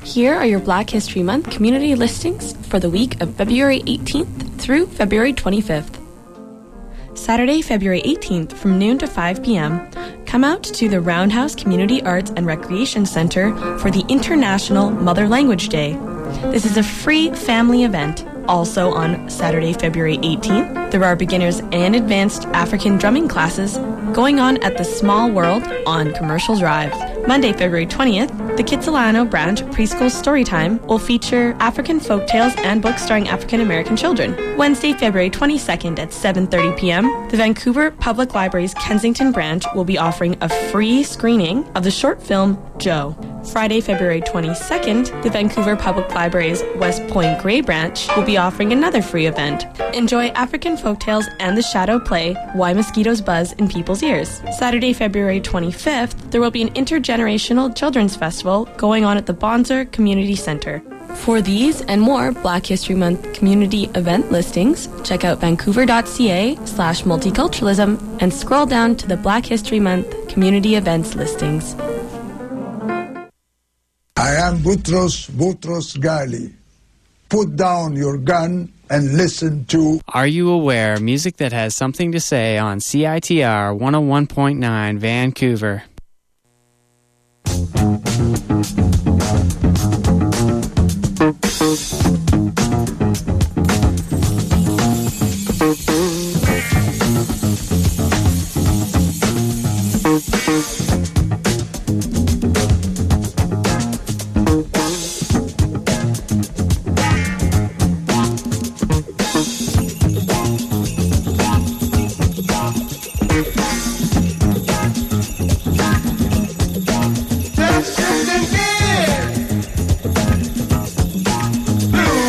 Here are your Black History Month community listings for the week of February 18th through February 25th. Saturday, February 18th from noon to 5 p.m., come out to the Roundhouse Community Arts and Recreation Center for the International Mother Language Day. This is a free family event. Also on Saturday, February 18th, there are beginners and advanced African drumming classes going on at the Small World on Commercial Drive. Monday, February 20th, the Kitsilano Branch Preschool Storytime will feature African folktales and books starring African American children. Wednesday, February 22nd at 7:30 p.m., the Vancouver Public Library's Kensington Branch will be offering a free screening of the short film Joe. Friday, February 22nd, the Vancouver Public Library's West Point Grey Branch will be offering another free event. Enjoy African folktales and the shadow play Why Mosquitoes Buzz in People's Ears. Saturday, February 25th, there will be an intergenerational children's festival going on at the Bonser Community Centre. For these and more Black History Month community event listings, check out vancouver.ca/multiculturalism and scroll down to the Black History Month community events listings. I am Boutros Ghali. Put down your gun and listen to Are You Aware? Music that has something to say on CITR 101.9 Vancouver. Blue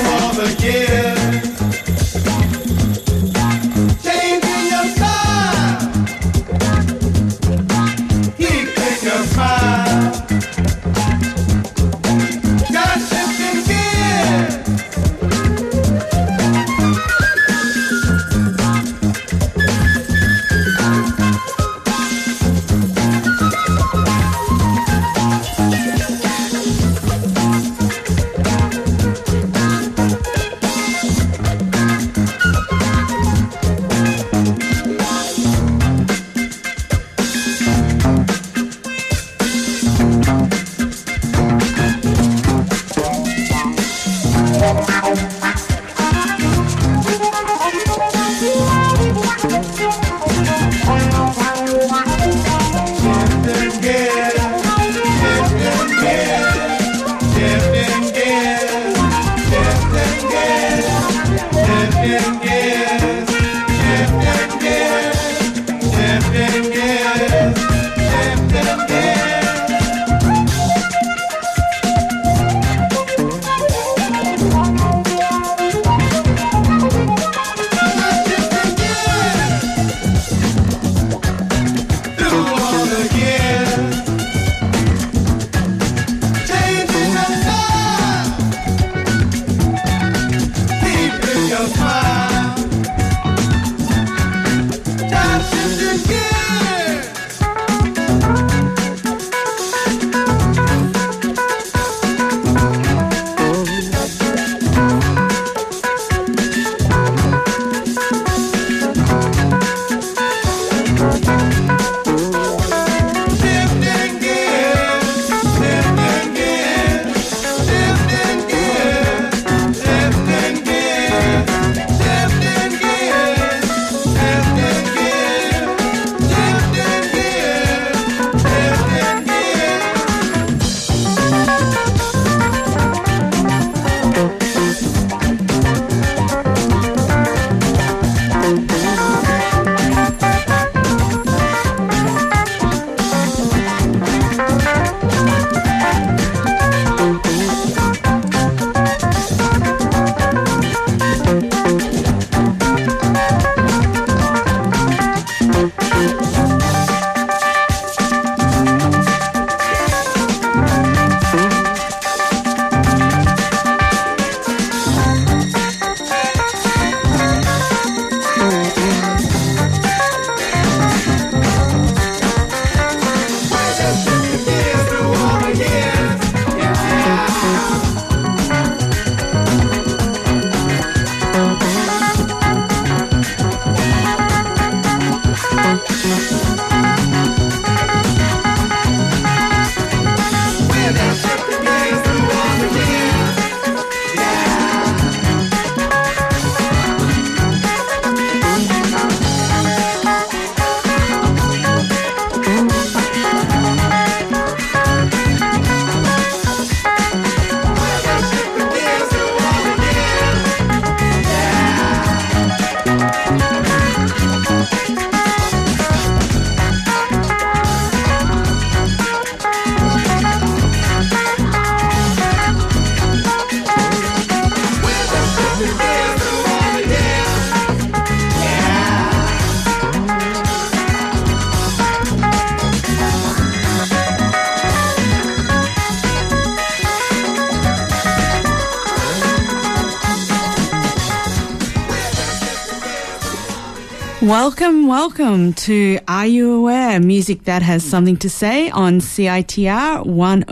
Welcome to Are You Aware? Music that has something to say on CITR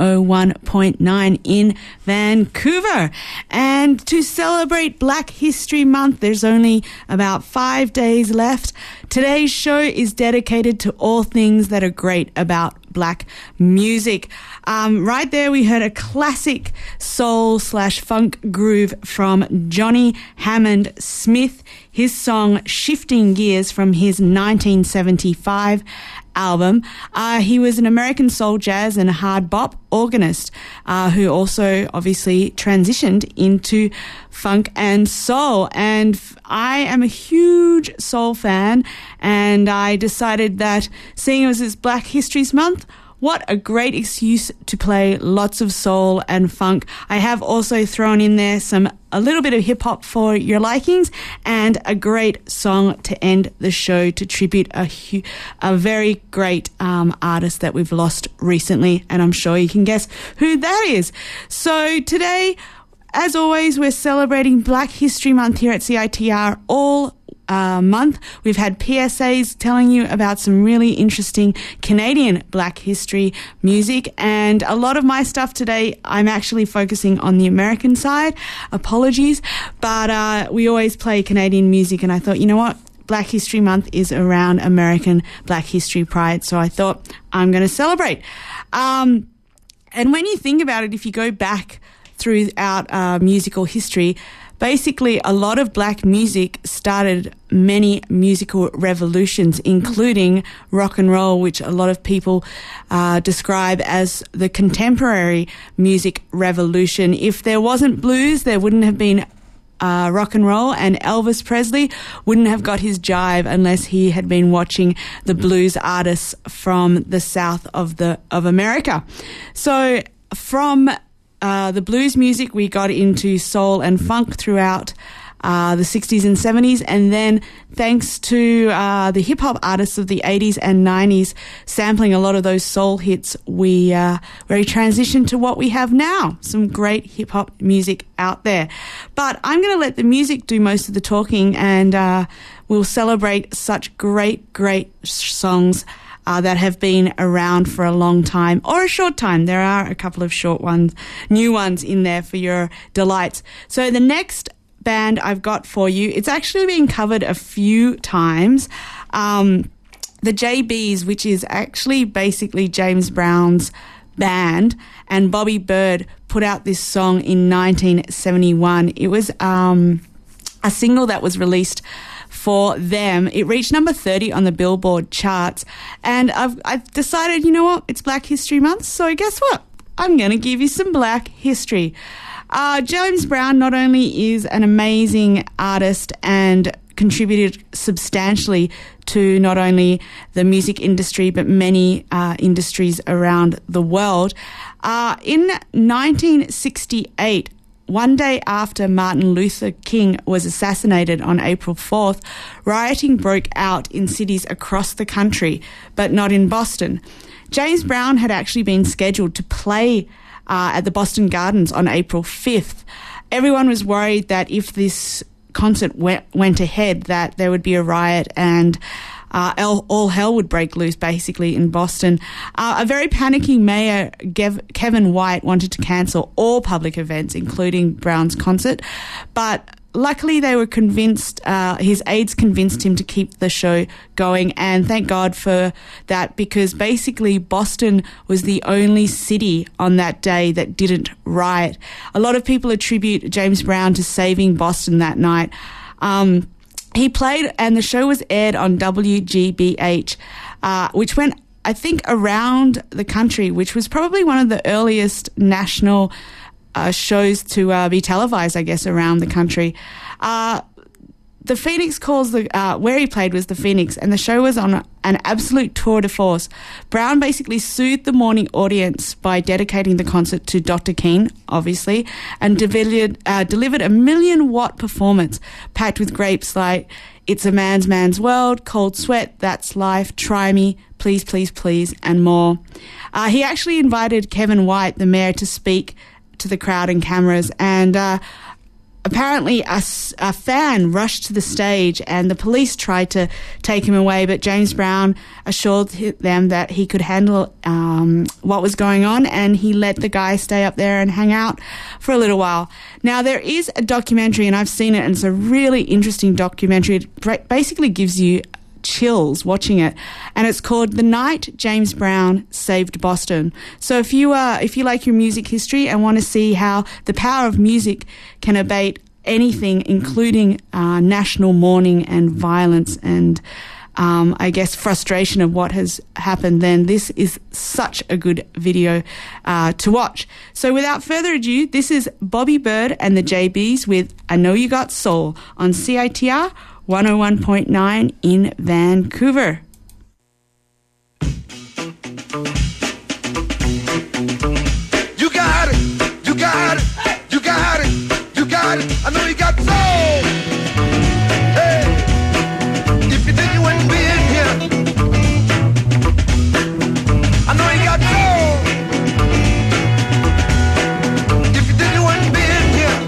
101.9 in Vancouver. And to celebrate Black History Month, there's only about 5 days left. Today's show is dedicated to all things that are great about Black music. Right there we heard a classic soul/funk groove from Johnny Hammond Smith, his song Shifting Gears from his 1975 album. He was an American soul, jazz and hard bop organist who also obviously transitioned into funk and soul. And I am a huge soul fan, and I decided that seeing as it's Black History Month, what a great excuse to play lots of soul and funk. I have also thrown in there a little bit of hip hop for your likings, and a great song to end the show to tribute a very great artist that we've lost recently, and I'm sure you can guess who that is. So today, as always, we're celebrating Black History Month here at CITR all month. We've had PSAs telling you about some really interesting Canadian Black history music, and a lot of my stuff today, I'm actually focusing on the American side. Apologies, but we always play Canadian music, and I thought, you know what? Black History Month is around American Black history pride, so I thought I'm going to celebrate. And when you think about it, if you go back throughout musical history, basically, a lot of Black music started many musical revolutions, including rock and roll, which a lot of people describe as the contemporary music revolution. If there wasn't blues, there wouldn't have been rock and roll, and Elvis Presley wouldn't have got his jive unless he had been watching the blues artists from the south of America. So from the blues music, we got into soul and funk throughout the 60s and 70s, and then thanks to the hip-hop artists of the 80s and 90s sampling a lot of those soul hits, we transitioned to what we have now, some great hip-hop music out there. But I'm going to let the music do most of the talking, and we'll celebrate such great songs that have been around for a long time or a short time. There are a couple of short ones, new ones in there for your delights. So the next band I've got for you, it's actually been covered a few times. The JBs, which is actually basically James Brown's band, and Bobby Bird put out this song in 1971. It was a single that was released for them. It reached number 30 on the Billboard charts, and I've decided, you know what, it's Black History Month, so guess what? I'm going to give you some Black history. James Brown not only is an amazing artist and contributed substantially to not only the music industry but many industries around the world. In 1968, one day after Martin Luther King was assassinated on April 4th, rioting broke out in cities across the country, but not in Boston. James Brown had actually been scheduled to play at the Boston Gardens on April 5th. Everyone was worried that if this concert went ahead, that there would be a riot and all hell would break loose, basically, in Boston. A very panicking mayor, Kevin White, wanted to cancel all public events, including Brown's concert. But luckily, they were convinced, his aides convinced him to keep the show going. And thank God for that, because basically Boston was the only city on that day that didn't riot. A lot of people attribute James Brown to saving Boston that night. He played, and the show was aired on WGBH, which went, I think, around the country, which was probably one of the earliest national shows to be televised, I guess, around the country. The Phoenix calls where he played was the Phoenix, and the show was on an absolute tour de force. Brown basically soothed the morning audience by dedicating the concert to Dr. King, obviously, and delivered a 1,000,000-watt performance packed with grapes like It's a Man's World, Cold Sweat, That's Life, Try Me, Please, Please, Please, and more. He actually invited Kevin White, the mayor, to speak to the crowd and cameras, and apparently a fan rushed to the stage and the police tried to take him away, but James Brown assured them that he could handle what was going on, and he let the guy stay up there and hang out for a little while. Now, there is a documentary, and I've seen it, and it's a really interesting documentary. It basically gives you chills watching it, and it's called The Night James Brown Saved Boston. So if you like your music history and want to see how the power of music can abate anything, including national mourning and violence and I guess frustration of what has happened, then this is such a good video to watch. So without further ado, this is Bobby Bird and the JBs with I Know You Got Soul on CITR 101.9 in Vancouver. You got it, you got it, you got it, you got it. I know you got soul. Hey, if you did, you wouldn't be in here. I know you got soul. If you did, you wouldn't be in here.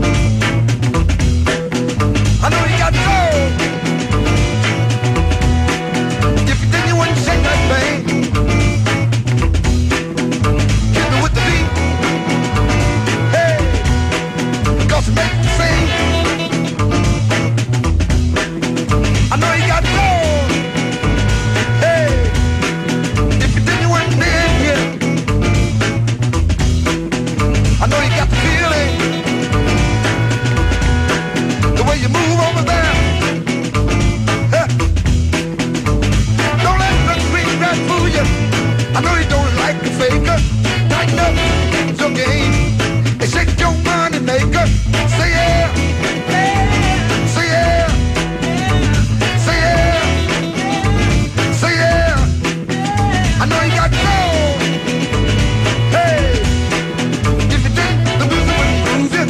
I know you got soul. If you did, you wouldn't shake that thing. Hit me with the beat. Hey, because it makes me sing. I know you got soul. Hey, if you did, you wouldn't be in here. I know you got the feeling. The way you move over there. Huh. Don't let the screen that fool you. I know you don't like the faker. Tighten up your game and shake your money maker. Say yeah. Say yeah. Say yeah. Say yeah. I know you got soul. Hey, if you didn't, the music wouldn't lose it.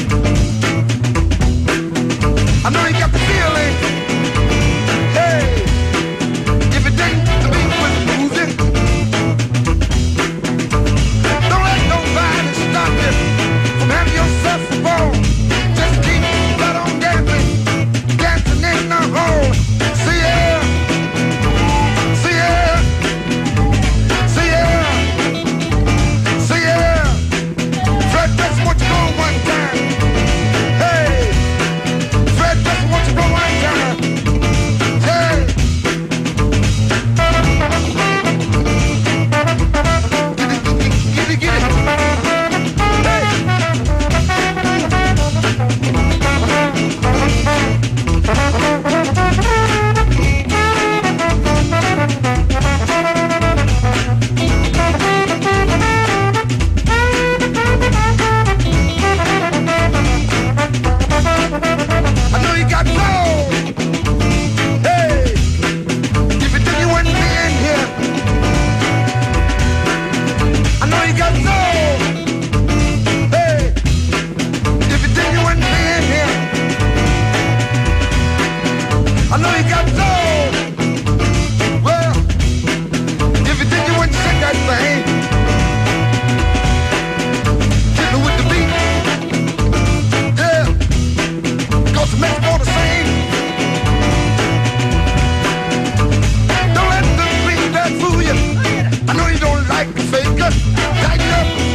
I know you got the feeling. Hey, if you didn't, the beat wouldn't lose it. Don't let nobody stop you from having yourself a ball. Just keep right on dancing, dancing in the hole. See ya, see ya, see ya, see ya. Fred Besson, what you blow one time? Hey, Fred Besson, what you blow one time? Hey. Get it, get it. I know you got soul. Hey, if you did, you wouldn't be in here. I know you got soul. Hey, if you did, you wouldn't be in here. I know you got soul. Well, if you did, you wouldn't shake that thing. Hit me with the beat. Yeah, cause it makes me wanna sing. Don't let the green that fool you. I know you don't like the faker. Tighten up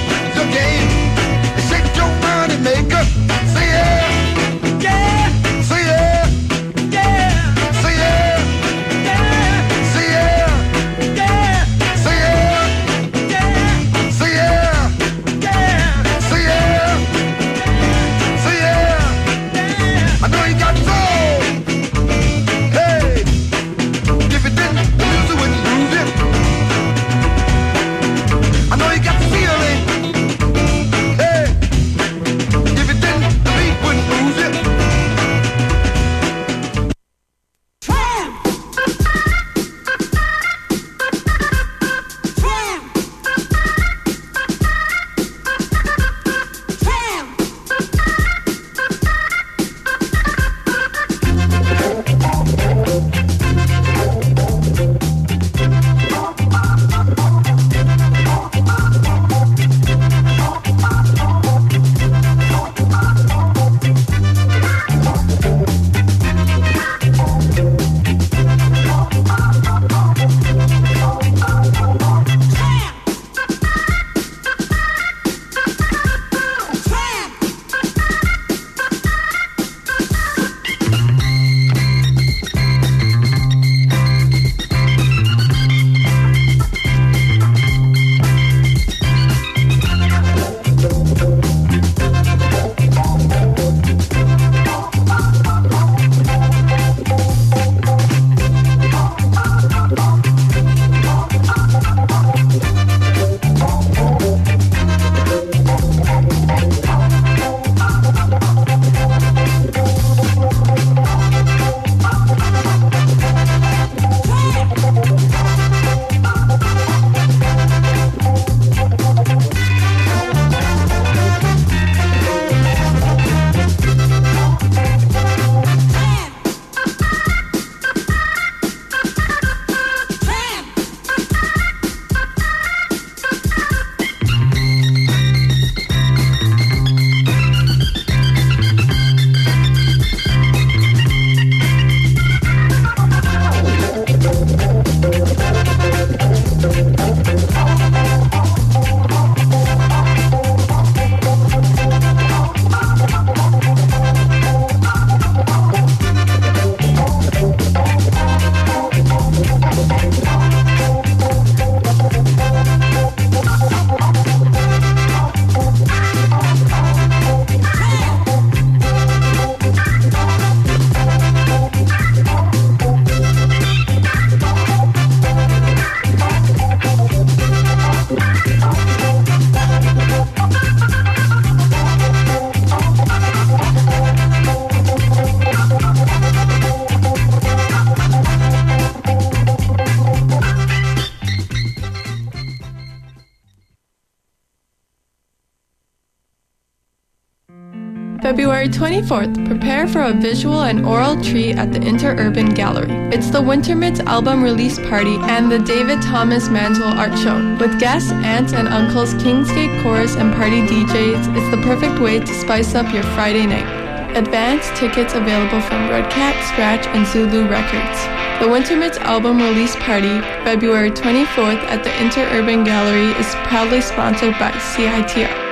February 24th, prepare for a visual and oral treat at the Interurban Gallery. It's the Wintermits album release party and the David Thomas Manswell Art Show. With guests, aunts, and uncles, Kingsgate Chorus, and party DJs, it's the perfect way to spice up your Friday night. Advance tickets available from Red Cat, Scratch, and Zulu Records. The Wintermits album release party, February 24th at the Interurban Gallery, is proudly sponsored by CITR.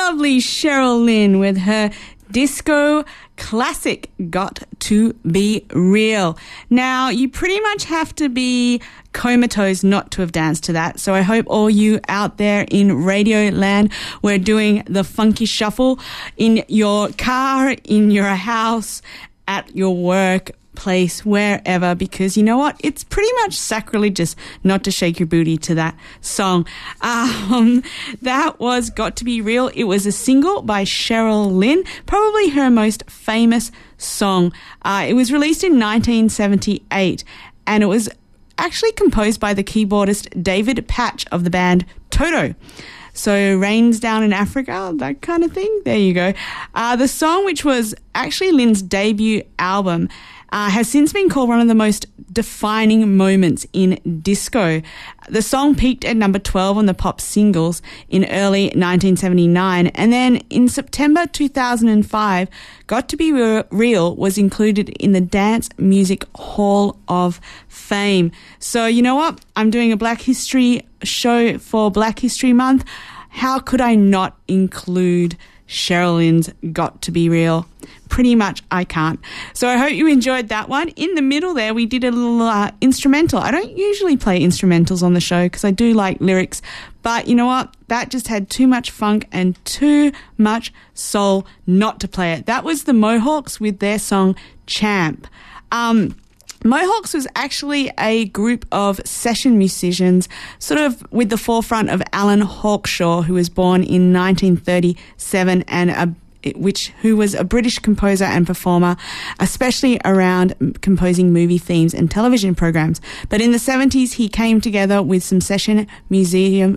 lovely Cheryl Lynn with her disco classic, Got to Be Real. Now, you pretty much have to be comatose not to have danced to that. So I hope all you out there in Radio Land were doing the funky shuffle in your car, in your house, at your workplace, wherever, because you know what? It's pretty much sacrilegious not to shake your booty to that song. That was Got to Be Real. It was a single by Cheryl Lynn, probably her most famous song. It was released in 1978, and it was actually composed by the keyboardist David Patch of the band Toto. So Rains Down in Africa, that kind of thing. There you go. The song, which was actually Lynn's debut album, has since been called one of the most defining moments in disco. The song peaked at number 12 on the pop singles in early 1979, and then in September 2005, Got to Be Real was included in the Dance Music Hall of Fame. So you know what? I'm doing a Black History show for Black History Month. How could I not include Cheryl Lynn's Got to Be Real? Pretty much I can't. So I hope you enjoyed that one. In the middle there, we did a little instrumental. I don't usually play instrumentals on the show because I do like lyrics. But you know what? That just had too much funk and too much soul not to play it. That was the Mohawks with their song Champ. Mohawks was actually a group of session musicians, sort of with the forefront of Alan Hawkshaw, who was born in 1937 and who was a British composer and performer, especially around composing movie themes and television programs. But in the 70s, he came together with some session musicians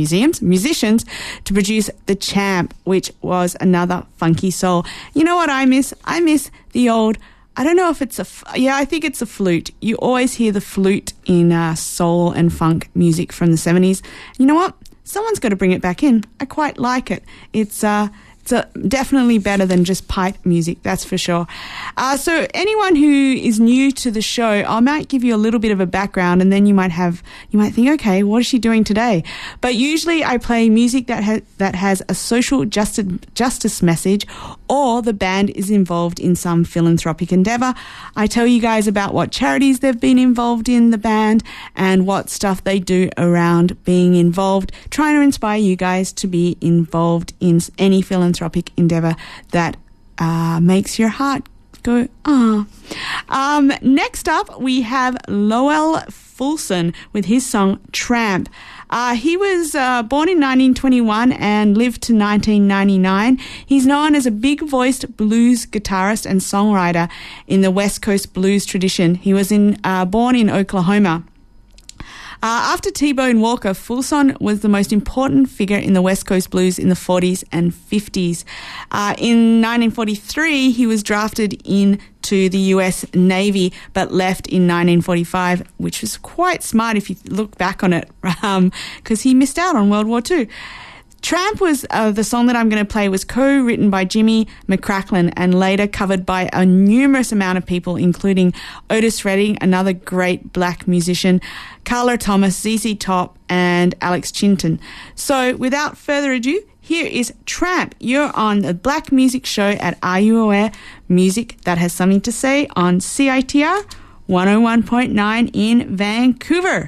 to produce The Champ, which was another funky soul. You know what I miss? I miss the old, I don't know if it's I think it's a flute. You always hear the flute in soul and funk music from the 70s. You know what? Someone's got to bring it back in. I quite like it. It's definitely better than just pipe music, that's for sure. So anyone who is new to the show, I might give you a little bit of a background, and then you might think, okay, what is she doing today? But usually I play music that has a social justice message, or the band is involved in some philanthropic endeavor. I tell you guys about what charities they've been involved in, the band, and what stuff they do around being involved, trying to inspire you guys to be involved in any philanthropic endeavor that makes your heart go, ah. Next up, we have Lowell Fulson with his song Tramp. He was born in 1921 and lived to 1999. He's known as a big-voiced blues guitarist and songwriter in the West Coast blues tradition. He was born in Oklahoma. After T-Bone Walker, Fulson was the most important figure in the West Coast blues in the 40s and 50s. In 1943, he was drafted into the U.S. Navy, but left in 1945, which was quite smart if you look back on it, because he missed out on World War II. Tramp was the song that I'm going to play was co-written by Jimmy McCracklin and later covered by a numerous amount of people, including Otis Redding, another great black musician, Carla Thomas, ZZ Top, and Alex Chinton. So without further ado, here is Tramp. You're on the Black Music Show at Are You Aware? Music that has something to say on CITR 101.9 in Vancouver.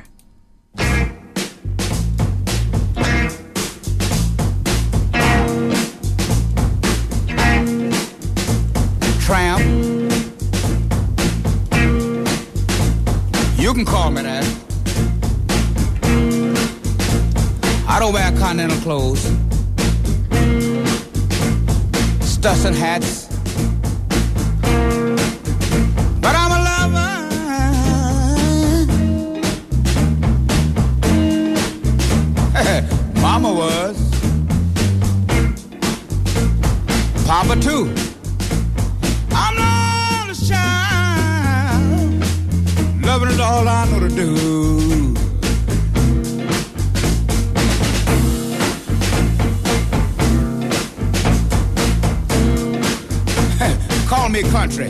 Tramp. You can call me that. I don't wear continental clothes, studs and hats, but I'm a lover. Mama was, Papa too. I'm not a child, loving is all I know to do. Call me country,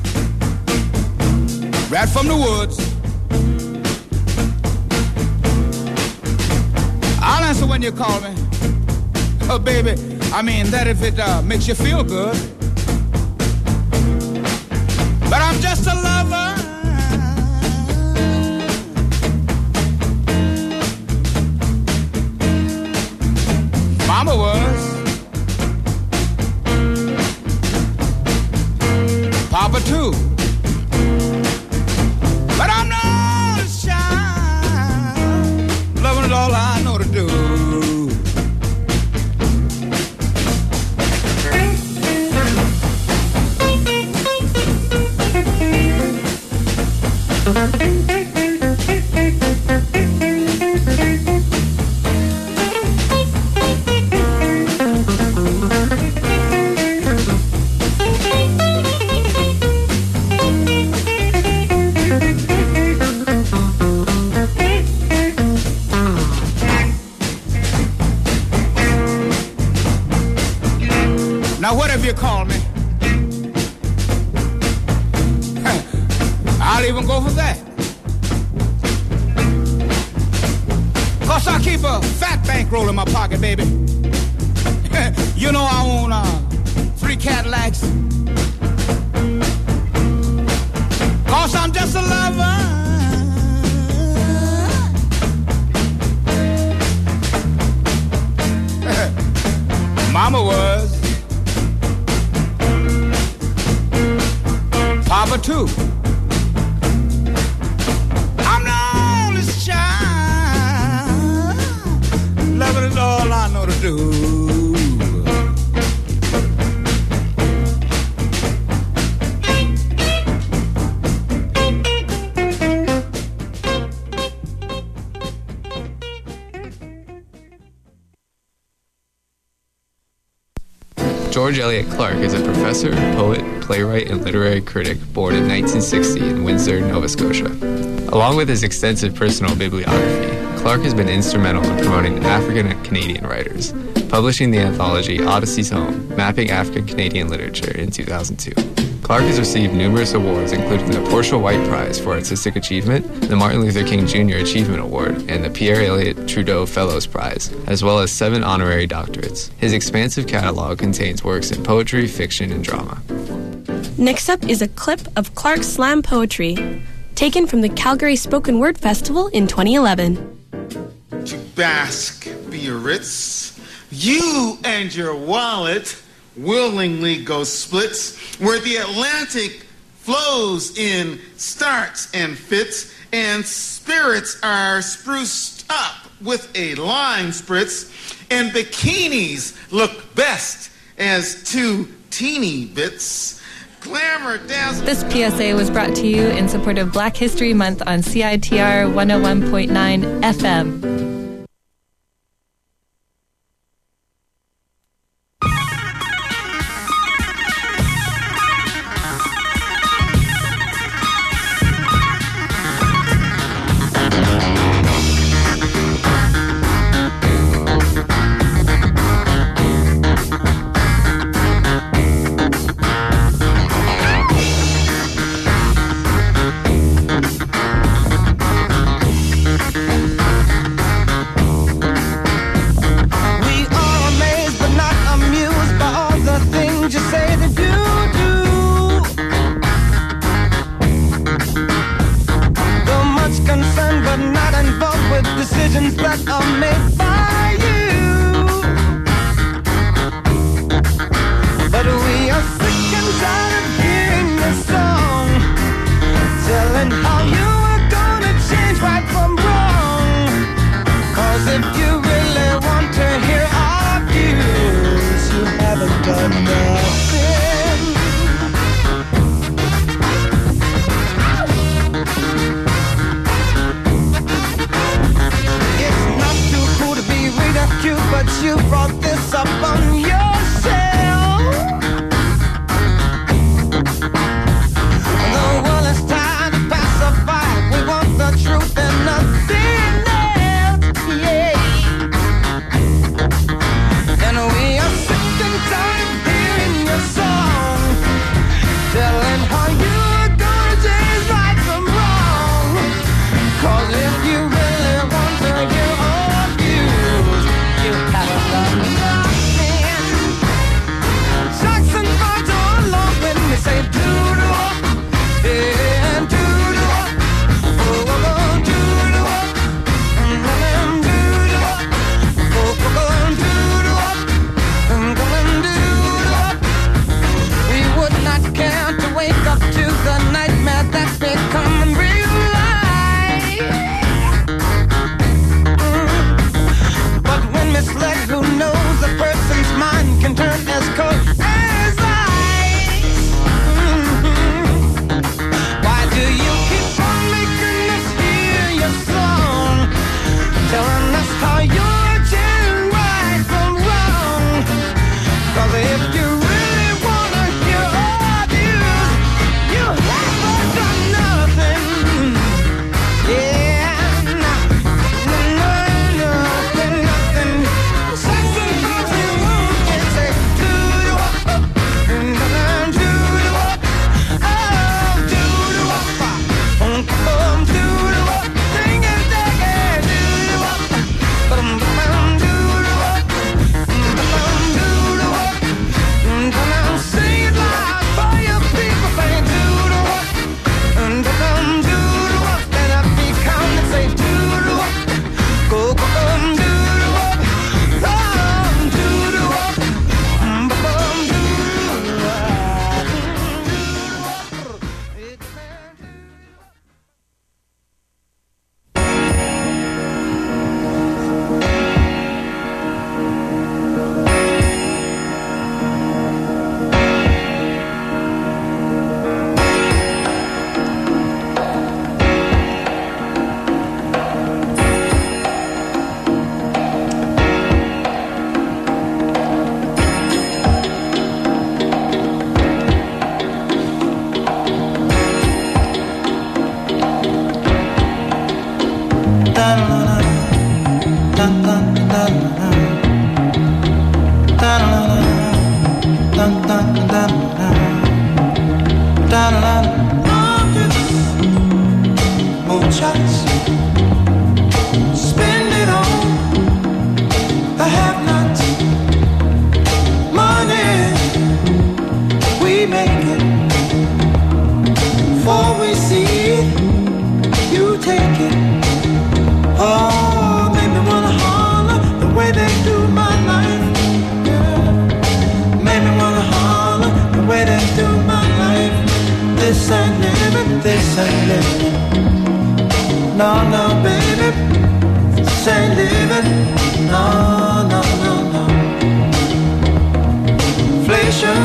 right from the woods. I'll answer when you call me. Oh, baby, I mean, that if it makes you feel good. But I'm just a lover. Mama was. Papa too. But I'm not shy. Loving is all I know to do. Now, whatever you call me, I'll even go for that. 'Cause I keep a fat bankroll in my pocket, baby. You know I own 3 Cadillacs. 'Cause I'm just a lover. Mama was. Papa too. I'm the only child. Loving is all I know to do. George Eliot Clarke is a professor, poet, playwright, and literary critic born in 1960 in Windsor, Nova Scotia. Along with his extensive personal bibliography, Clarke has been instrumental in promoting African and Canadian writers, publishing the anthology Odyssey's Home, Mapping African-Canadian Literature in 2002. Clarke has received numerous awards, including the Portia White Prize for Artistic Achievement, the Martin Luther King Jr. Achievement Award, and the Pierre Elliott Trudeau Fellows Prize, as well as 7 honorary doctorates. His expansive catalog contains works in poetry, fiction, and drama. Next up is a clip of Clarke's slam poetry, taken from the Calgary Spoken Word Festival in 2011. To bask, Biarritz, you and your wallet willingly go splits, where the Atlantic flows in starts and fits, and spirits are spruced up with a lime spritz, and bikinis look best as 2 teeny bits. Glamour dazzles. This PSA was brought to you in support of Black History Month on CITR 101.9 FM. Moonshots, spend it on the have-nots. Money, we make it. Before we see it, you take it. Oh, make me wanna holler the way they do my life. Yeah. Make me wanna holler the way they do my life. This ain't living, this ain't living. No, no, baby, this ain't living. No, no, no, no. Inflation,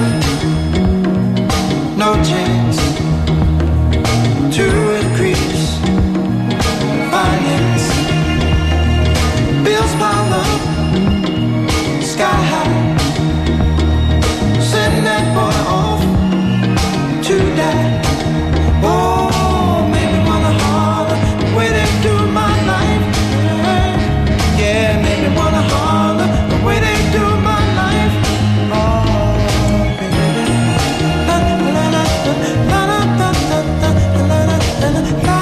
no chance to increase finance. Bills pile up, sky high. Send that boy off to die. Oh, make me wanna holler the way they do my life. Yeah, make me wanna holler the way they do my life. Oh, baby. La la la la la la la la la la la.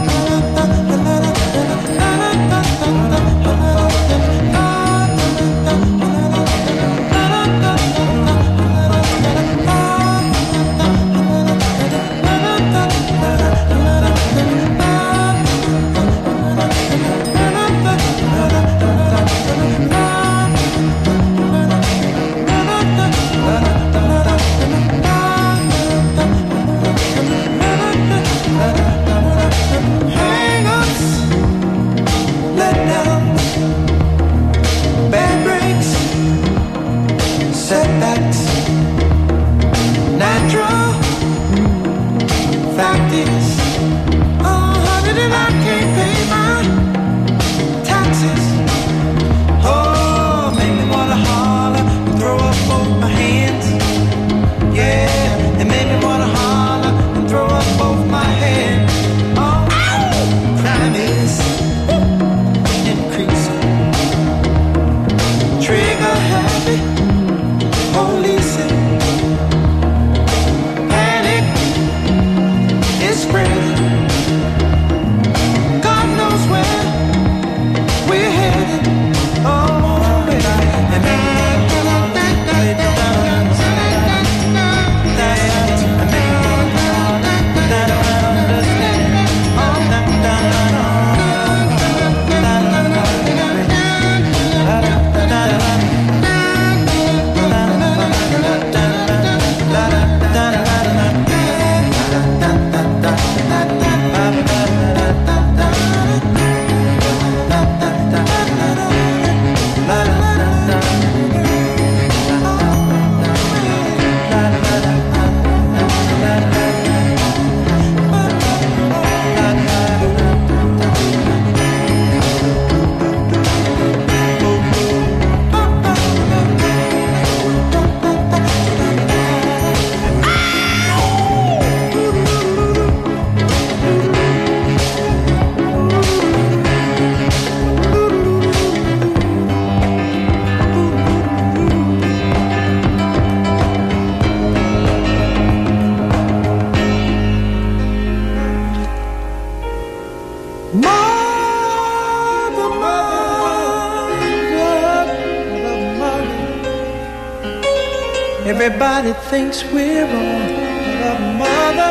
Everybody thinks we're wrong, but mother,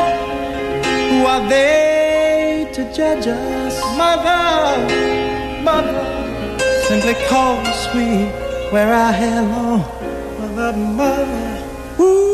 who are they to judge us? Mother, mother, simply 'cause we wear our hair long. Mother, mother, ooh.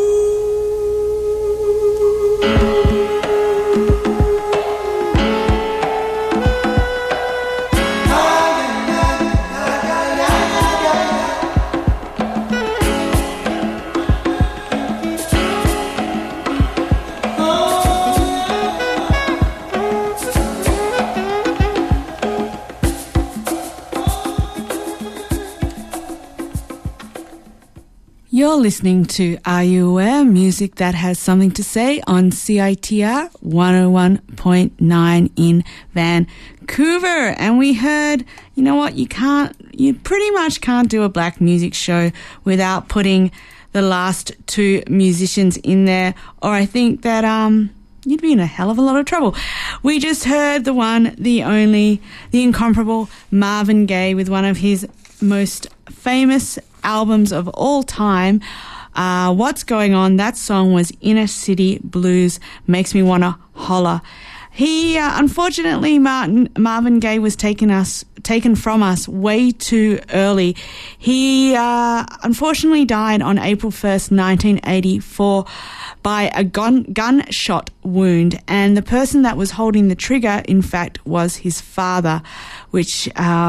You're listening to Are You Aware? Music that has something to say on CITR 101.9 in Vancouver. And we heard, you know what, you pretty much can't do a black music show without putting the last two musicians in there, or I think that you'd be in a hell of a lot of trouble. We just heard the one, the only, the incomparable Marvin Gaye with one of his most famous albums of all time. What's Going On? That song was Inner City Blues, Makes Me Wanna Holler. He, unfortunately, Marvin Gaye was taken from us way too early. He, unfortunately died on April 1st, 1984 by a gunshot wound. And the person that was holding the trigger, in fact, was his father, which,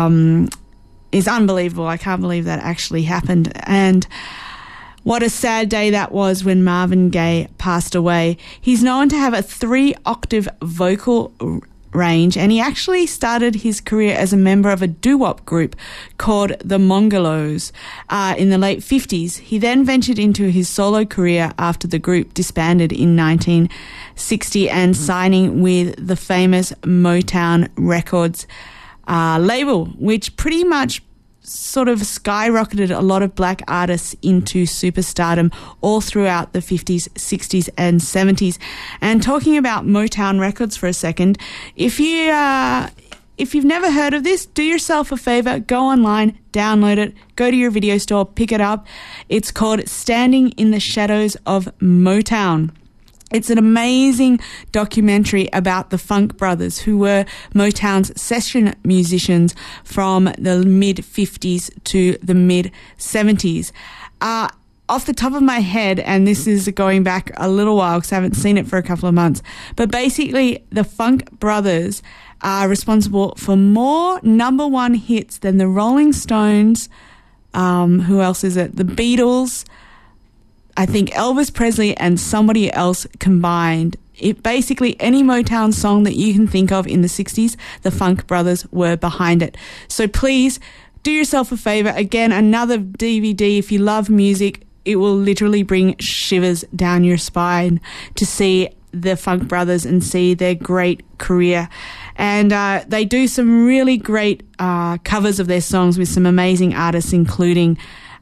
is unbelievable. I can't believe that actually happened. And what a sad day that was when Marvin Gaye passed away. He's known to have a 3-octave vocal range, and he actually started his career as a member of a doo-wop group called the Mongolos in the late 50s. He then ventured into his solo career after the group disbanded in 1960 and signing with the famous Motown Records label, which pretty much sort of skyrocketed a lot of black artists into superstardom all throughout the 50s, 60s and 70s. And talking about Motown Records for a second, if you've never heard of this, do yourself a favor, go online, download it, go to your video store, pick it up. It's called Standing in the Shadows of Motown. It's an amazing documentary about the Funk Brothers, who were Motown's session musicians from the mid-50s to the mid-70s. Off the top of my head, and this is going back a little while because I haven't seen it for a couple of months, but basically the Funk Brothers are responsible for more number one hits than the Rolling Stones, who else is it? The Beatles, I think Elvis Presley and somebody else combined. Basically any Motown song that you can think of in the 60s, the Funk Brothers were behind it. So please do yourself a favor. Again, another DVD. If you love music, it will literally bring shivers down your spine to see the Funk Brothers and see their great career. And they do some really great covers of their songs with some amazing artists, including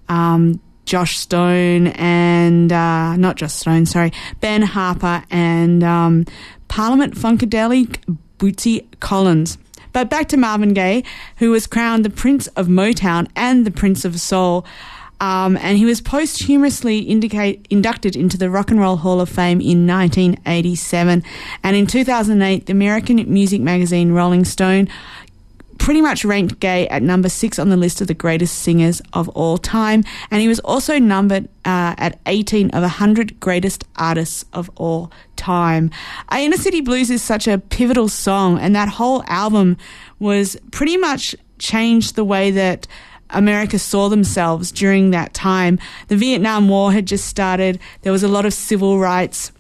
Josh Stone and Ben Harper and Parliament Funkadelic Bootsy Collins. But back to Marvin Gaye, who was crowned the Prince of Motown and the Prince of Soul. And he was posthumously inducted into the Rock and Roll Hall of Fame in 1987. And in 2008, the American music magazine Rolling Stone pretty much ranked Gaye at number 6 on the list of the greatest singers of all time. And he was also numbered at 18 of 100 greatest artists of all time. Inner City Blues is such a pivotal song, and that whole album was pretty much changed the way that America saw themselves during that time. The Vietnam War had just started. There was a lot of civil rights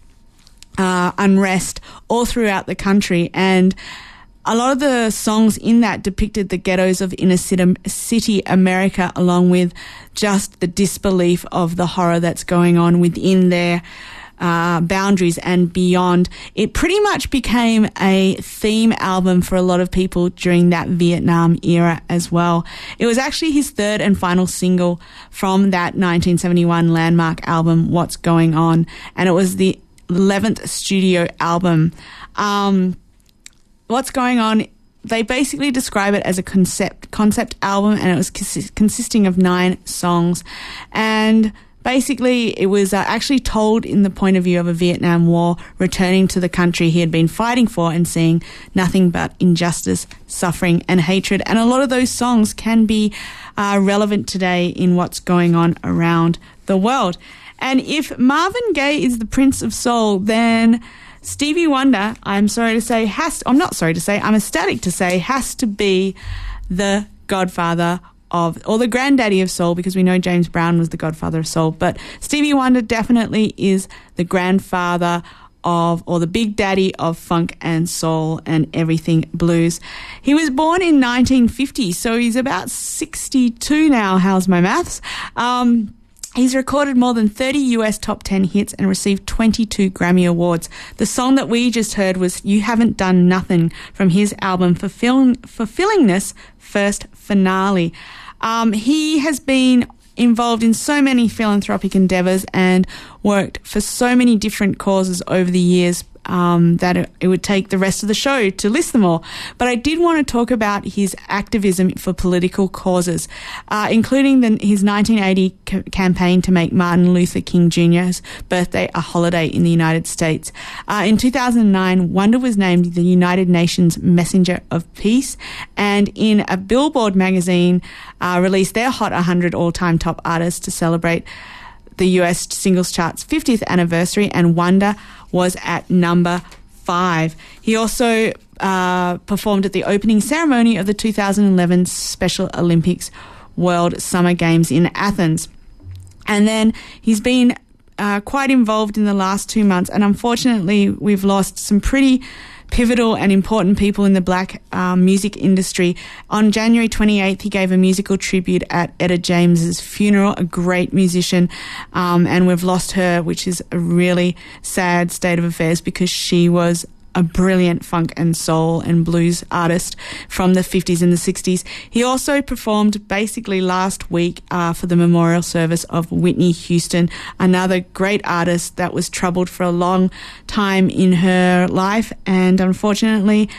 unrest all throughout the country, and a lot of the songs in that depicted the ghettos of inner city America, along with just the disbelief of the horror that's going on within their boundaries and beyond. It pretty much became a theme album for a lot of people during that Vietnam era as well. It was actually his third and final single from that 1971 landmark album, What's Going On, and it was the 11th studio album. What's Going On, they basically describe it as a concept album, and it was consisting of 9 songs. And basically it was actually told in the point of view of a Vietnam War returning to the country he had been fighting for and seeing nothing but injustice, suffering and hatred. And a lot of those songs can be relevant today in what's going on around the world. And if Marvin Gaye is the Prince of Soul, then Stevie Wonder, I'm ecstatic to say, has to be the godfather of, or the granddaddy of soul, because we know James Brown was the godfather of soul, but Stevie Wonder definitely is the grandfather of, or the big daddy of funk and soul and everything blues. He was born in 1950, so he's about 62 now. How's my maths? He's recorded more than 30 US top 10 hits and received 22 Grammy Awards. The song that we just heard was You Haven't Done Nothing from his album Fulfillingness First Finale. He has been involved in so many philanthropic endeavours and worked for so many different causes over the years that it would take the rest of the show to list them all. But I did want to talk about his activism for political causes, including his 1980 campaign to make Martin Luther King Jr.'s birthday a holiday in the United States. In 2009, Wonder was named the United Nations Messenger of Peace, and in a Billboard magazine released their Hot 100 all-time top artists to celebrate the US singles chart's 50th anniversary, and Wonder was at number 5. He also performed at the opening ceremony of the 2011 Special Olympics World Summer Games in Athens. And then he's been quite involved in the last 2 months, and unfortunately we've lost some pretty pivotal and important people in the black music industry. On January 28th, he gave a musical tribute at Etta James's funeral, a great musician, and we've lost her, which is a really sad state of affairs because she was a brilliant funk and soul and blues artist from the 50s and the 60s. He also performed basically last week for the memorial service of Whitney Houston, another great artist that was troubled for a long time in her life, and unfortunately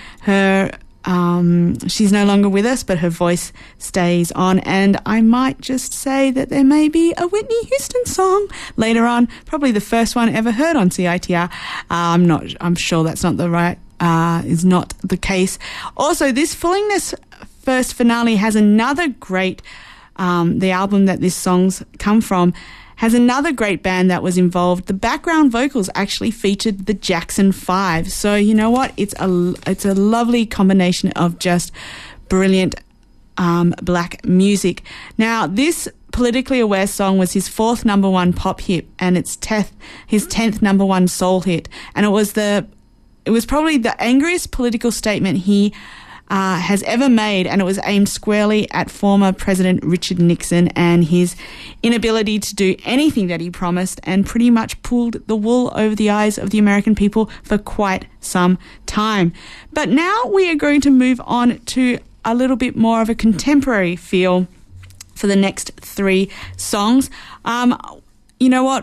she's no longer with us, but her voice stays on. And I might just say that there may be a Whitney Houston song later on, probably the first one ever heard on CITR. I'm sure that's not is not the case. Also, this Fullingness first finale has another great, the album that this song's come from, has another great band that was involved. The background vocals actually featured the Jackson 5. So you know what? It's a lovely combination of just brilliant black music. Now, this Politically Aware song was his 4th number 1 pop hit, and it's his 10th number 1 soul hit. And it was probably the angriest political statement he has ever made, and it was aimed squarely at former President Richard Nixon and his inability to do anything that he promised, and pretty much pulled the wool over the eyes of the American people for quite some time. But now we are going to move on to a little bit more of a contemporary feel for the next 3 songs. You know what?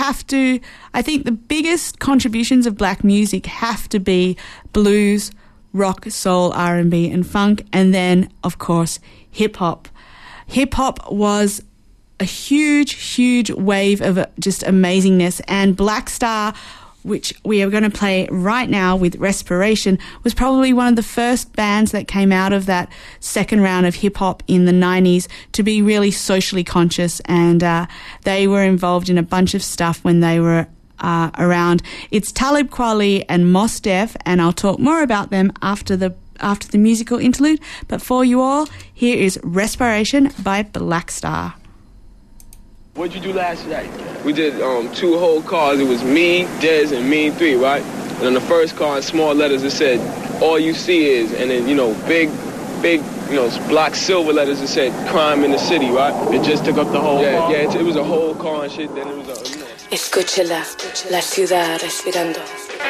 I think the biggest contributions of black music have to be blues, rock, soul, R&B, and funk, and then, of course, hip-hop. Hip-hop was a huge, huge wave of just amazingness, and Black Star, which we are going to play right now with Respiration, was probably one of the first bands that came out of that second round of hip-hop in the 90s to be really socially conscious, and they were involved in a bunch of stuff when they were around. It's Talib Kweli and Mos Def, and I'll talk more about them after the musical interlude. But for you all, here is Respiration by Black Star. What'd you do last night? We did 2 whole cars. It was me, Dez, and Mean 3, right? And on the first car, in small letters, it said, "All you see is," and then, big, black silver letters, it said, "Crime in the city," right? It just took up the whole car? Yeah, it was a whole car and shit. Then it was Escúchela, la ciudad respirando.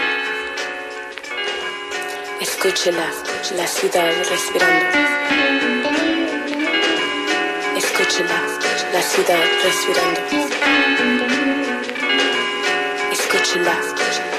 Escúchela, la ciudad respirando. Escúchela, la ciudad respirando. Escúchela.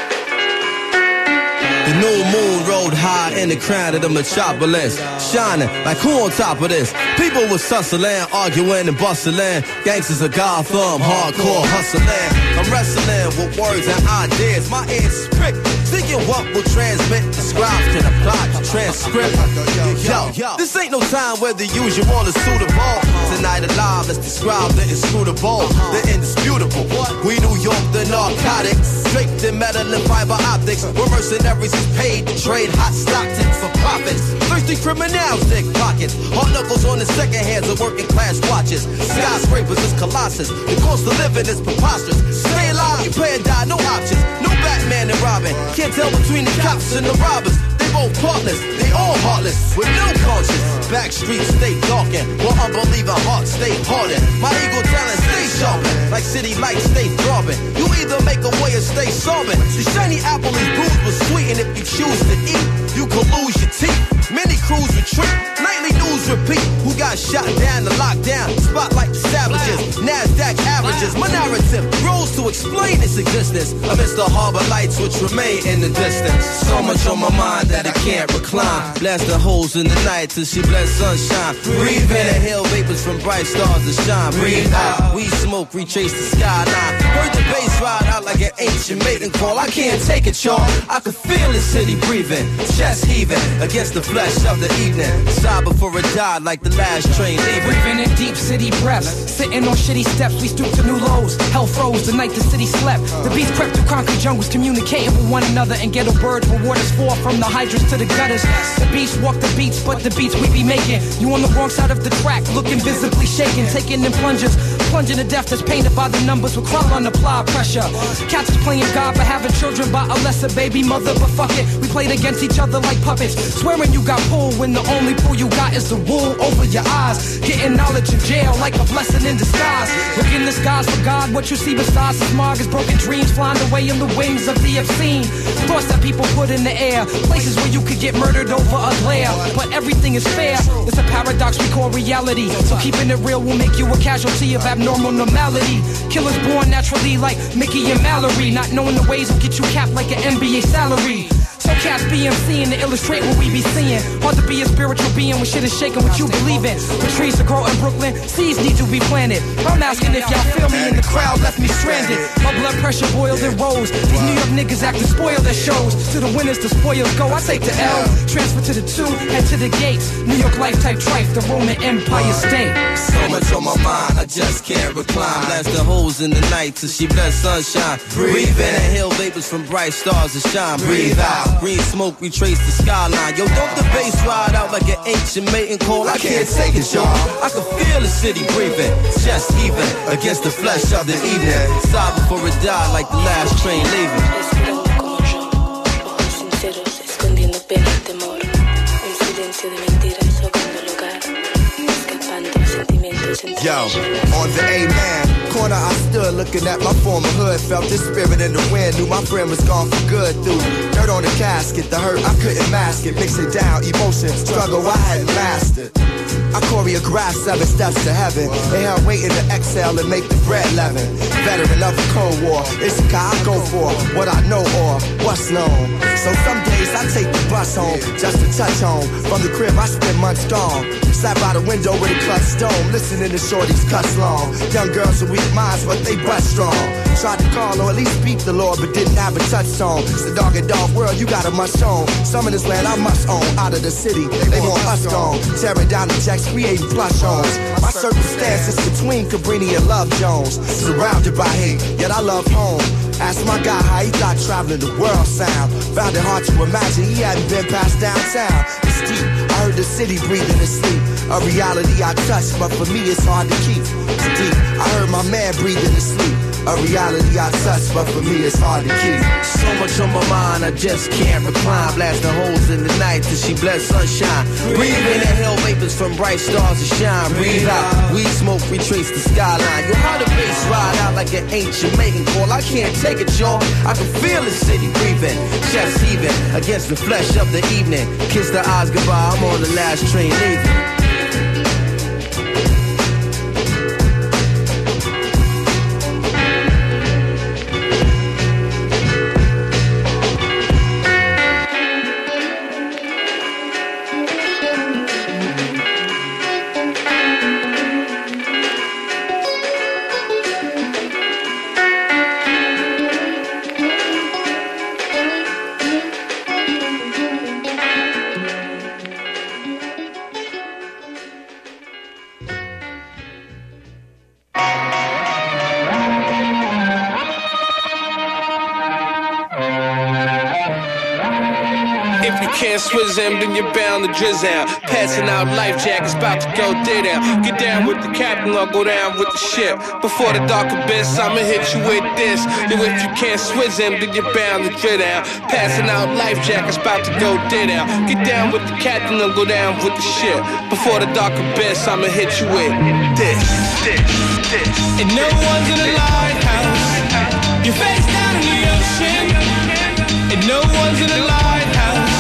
The new moon rode high in the crown of the metropolis, shining like who on top of this? People was hustling, arguing and bustling. Gangsters of Gotham, hardcore hustling. I'm wrestling with words and ideas. My ears is pricked, thinking what will transmit. The scribes can apply to transcript. Yo, this ain't no time where the usual is suitable. Tonight alive, let's describe the inscrutable, the indisputable. We New York, the narcotics, draped in metal and fiber optics. We're mercenaries is paid to trade hot stock tips for profits. Thirsty criminals dig pockets. Hard knuckles on the second hands of working class watches. Skyscrapers is colossus. The cost of living is preposterous. Stay alive, you pay and die, no options. No Batman and Robin. Can't tell between the cops and the robbers. They both partners, they all heartless, with no conscience. Back streets stay darkened, while unbelieving hearts stay hardened. My ego talent stay sharpened, like city lights stay throbbing. You either make a way or stay sobbing. The shiny apple is bruised but sweet, and if you choose to eat, you could lose your teeth. Many crews retreat, nightly news repeat. Who got shot down to lockdown? Spotlight savages, NASDAQ averages. My narrative grows to explain its existence amidst the harbor lights which remain in the distance. So much on my mind that I can't recline. Blast the holes in the night till she bless sunshine. Breathe in, inhale vapors from bright stars that shine. Breathe out, we smoke, retrace the skyline. Heard the bass ride out like an ancient mating call. I can't take it, y'all. I could feel the city breathing, chest heaving against the flesh of the evening. Sigh before it died like the last train leaving. Breathing in deep city breaths, sitting on shitty steps, we stoop to new lows. Hell froze the night the city slept. The beast crept through concrete jungles, communicating with one another, and ghetto birds where waters fall from the hydrants to the gutters. The beast walk the beats, but the beats we be making. You on the wrong side of the track, looking visibly shaken, taking in plunges, plunging to death that's painted by the numbers with crowd on applied pressure. Cats is playing God but having children by a lesser baby mother, but fuck it, we played against each other like puppets, swearing you got pulled when the only pull you got is the wool over your eyes. Getting knowledge in jail like a blessing in disguise. Look in the skies for God, what you see besides the smog is broken dreams flying away in the wings of the obscene. Thoughts that people put in the air, places where you could get murdered over a glare. But everything is fair, it's a paradox we call reality. So keeping it real will make you a casualty of abnormal normality. Killers born naturally like Mickey and Mallory, not knowing the ways will get you capped like an NBA salary. So cats be MCing to illustrate what we be seeing. Hard to be a spiritual being when shit is shaking what you believe in. The trees to grow in Brooklyn, seeds need to be planted. I'm asking if y'all feel me and the crowd left me stranded. My blood pressure boiled and rose. These New York niggas acting spoiled at shows. To the winners, the spoils go. I take the L, transfer to the 2, head to the gates. New York life type trife, the Roman Empire state. So much on my mind, I just can't recline. Blast the holes in the night till she bless sunshine. Breathe in, inhale vapors from bright stars that shine. Breathe out. Green smoke, retrace the skyline. Yo, don't the bass ride out like an ancient mating call. I can't take it, y'all. I can feel the city breathing, chest heaving against the flesh of the evening. Sigh before it died like the last train leaving. Ojos sinceros, escondiendo pena y temor. En silencio de mentiras, ahogando el hogar. Escapando sentimientos en Yo, on the A-man corner I stood looking at my former hood. Felt this spirit in the wind, knew my friend was gone for good. Through dirt on the casket, the hurt I couldn't mask it. Mix it down, emotion, struggle I hadn't mastered. I choreographed 7 steps to heaven. Inhale, waiting to exhale and make the bread leaven. Veteran of the Cold War, it's the guy I go for. What I know or what's known. So some days I take the bus home just to touch home. From the crib I spend months gone. Sat by the window with a clutch stone, listening to shorties cuss long. Young girls with weak minds, but they butt strong. Tried to call or at least speak the Lord, but didn't have a touchstone. It's the dog and dog world, you got a must own. Some of this land I must own. Out of the city, they want us gone. Tearing down the jacks, creating plush homes. My circumstances between Cabrini and Love Jones. Surrounded by hate, yet I love home. Asked my guy how he thought traveling the world sound. Found it hard to imagine he hadn't been past downtown. It's deep, I heard the city breathing in sleep. A reality I touch, but for me it's hard to keep. It's deep, I heard my man breathing in sleep. A reality I touch, but for me it's hard to keep. So much on my mind, I just can't recline. Blasting holes in the night till she bless sunshine. Breathe in, inhale vapors from bright stars that shine. Breathe out, weed smoke, retrace the skyline. Yo, how the bass ride out like an ancient mating call. I can't take it, y'all. I can feel the city breathing, chest heaving against the flesh of the evening. Kiss the eyes goodbye, I'm on the last train leaving. If you can't swizz them, then you're bound to drizz out. Passing out life jackets, about to go dead down. Get down with the captain, I'll go down with the ship. Before the dark abyss, I'ma hit you with this. Yo, if you can't swizz them, then you're bound to drizz out. Passing out life jackets, about to go dead down. Get down with the captain, I'll go down with the ship. Before the dark abyss, I'ma hit you with this. And no one's in a lighthouse. Your face down in the ocean. And no one's in a lighthouse.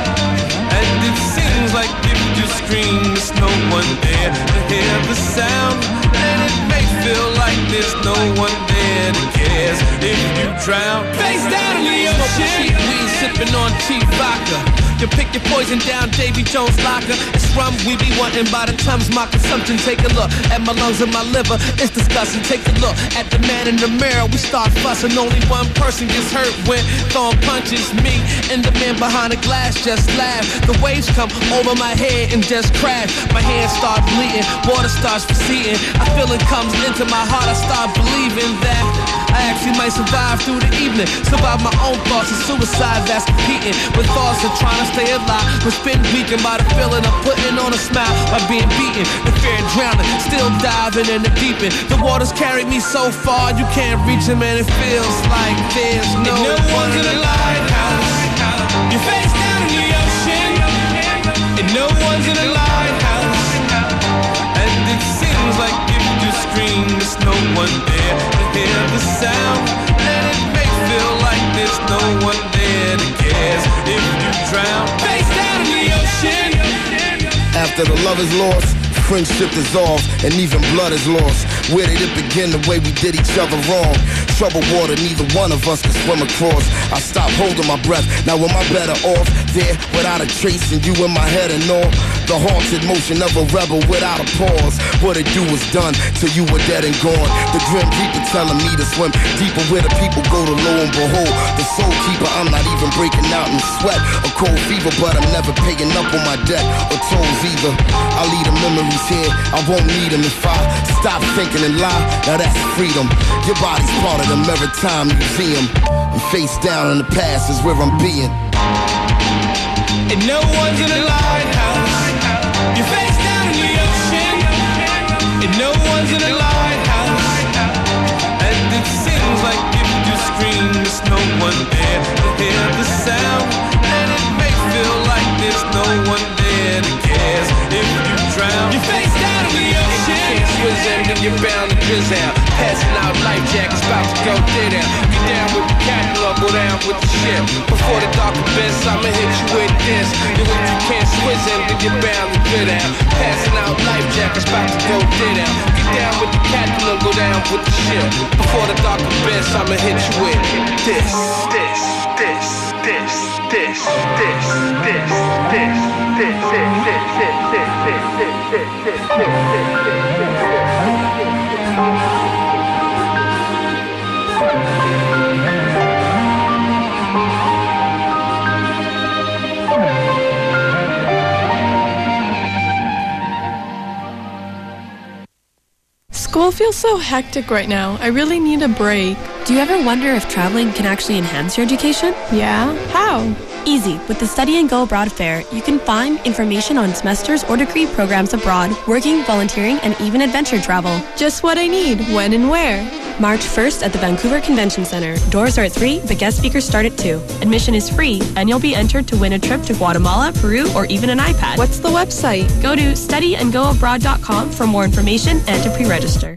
And it seems like if you scream, there's no one there to hear the sound. And it may feel like there's no one there that cares if you drown. Face down in the ocean. Smoking cheap weed, sipping on cheap vodka. You pick your poison down, Davy Jones locker. It's rum we be wanting by the times my consumption. Take a look at my lungs and my liver. It's disgusting. Take a look at the man in the mirror. We start fussing. Only one person gets hurt when throwing punches. Me and the man behind the glass just laugh. The waves come over my head and just crash. My hands start bleeding. Water starts receding. A feeling comes into my heart. I start believing that I actually might survive through the evening. Survive my own thoughts and suicide that's competing with thoughts of trying to stay alive. But been weakened by the feeling of putting on a smile by being beaten. The fear of drowning, still diving in the deep end. The waters carry me so far, you can't reach them, and it feels like there's no one's in a lighthouse. Your face down in the ocean, and no one's in a lighthouse. And it seems like if you scream, there's no one there to hear the sound. And it may feel like there's no one there that cares if you drown. Face down in the ocean. After the love is lost, friendship dissolves, and even blood is lost. Where did it begin? The way we did each other wrong. Troubled water, neither one of us could swim across. I stopped holding my breath. Now am I better off there without a trace, and you in my head and all? The haunted motion of a rebel without a pause. What it do was done till you were dead and gone. The grim reaper telling me to swim deeper where the people go to lo and behold. The soul keeper, I'm not even breaking out in sweat or cold fever, but I'm never paying up on my debt or tolls either. I leave the memories here, I won't need them if I stop thinking and lie. Now that's freedom. Your body's part of the Maritime Museum, and face down in the past is where I'm being. And no one's in a lighthouse. Your face down in the ocean, and no one's in a lighthouse. And it seems like if you scream, there's no one there to hear the sound. And it may feel like there's no one there that cares if you drown. Your face down in the ocean. If you can't swizz them, then you're bound to drizz out. Passing out life jackets, about to go dead out. Get down with the captain, I'll go down with the ship. Before the dark abyss, I'ma hit you with this. Yo, if you can't swizz them, then you're bound to drizz out. Passing out life jackets, about to go dead out. Get down with the captain, I'll go down with the ship. Before the dark abyss, I'ma hit you with this. School feels so hectic right now. I really need a break. Do you ever wonder if traveling can actually enhance your education? Yeah? How? Easy. With the Study and Go Abroad Fair, you can find information on semesters or degree programs abroad, working, volunteering, and even adventure travel. Just what I need. When and where? March 1st at the Vancouver Convention Center. Doors are at 3, but guest speakers start at 2. Admission is free, and you'll be entered to win a trip to Guatemala, Peru, or even an iPad. What's the website? Go to studyandgoabroad.com for more information and to pre-register.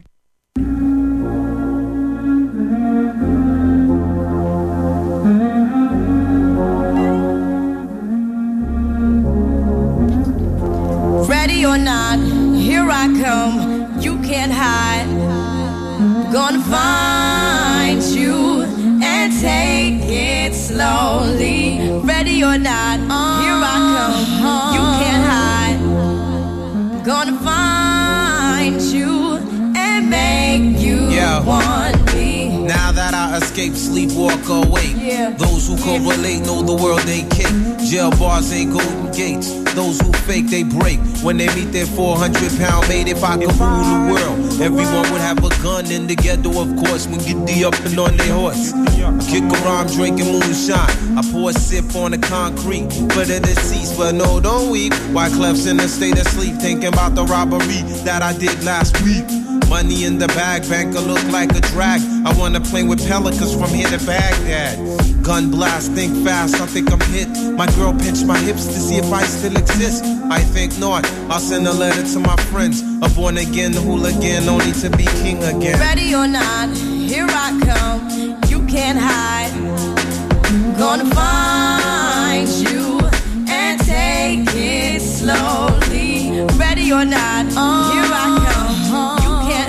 Ready or not, here I come. You can't hide. Gonna find you and take it slowly. Ready or not, here I come. You can't hide. Gonna find you and make you want me. Now that I I escape, sleep, walk, or wake. Those who correlate know the world ain't cake. Jail bars ain't golden gates. Those who fake, they break. When they meet their 400-pound mate, if I could rule the world, everyone would have a gun in the ghetto, of course. When get the up and on their horse, I kick around drinking moonshine. I pour a sip on the concrete for the deceased, but no, don't weep. Why Clef's in a state of sleep, thinking about the robbery that I did last week. Money in the bag, banker look like a drag. I wanna play with pelicans from here to Baghdad. Gun blast, think fast, I think I'm hit. My girl pinched my hips to see if I still exist. I think not, I'll send a letter to my friends. A born again hooligan, only to be king again. Ready or not, here I come. You can't hide. Gonna find you and take it slowly. Ready or not, here I come. You can't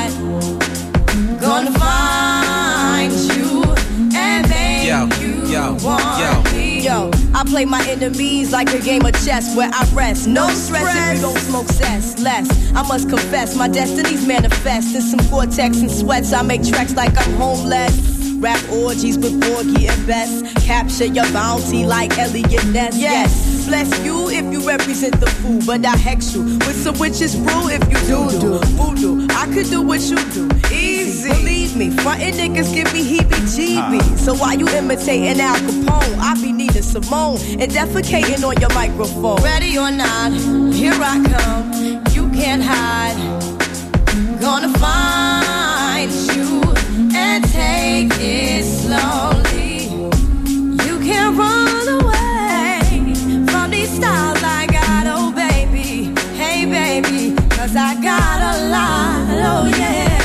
hide. Gonna find you and make you want me. Yo, I play my enemies like a game of chess where I rest. No stress if you don't smoke cess. Less, I must confess, my destinies manifest. In some Gore-Tex and sweats, I make tracks like I'm homeless. Rap orgies with Borgie and Best. Capture your bounty like Elliot Ness. Yes, bless you if you represent the fool, but I hex you with some witches brew if you do voodoo. I could do what you do, easy. Believe me, frontin' niggas give me heebie-jeebies. So while you imitating Al Capone, I be needing Simone and defecating on your microphone. Ready or not, here I come. You can't hide. Gonna find you and take it slowly. You can't run away from these styles I got, oh baby. Hey baby, cause I got a lot, oh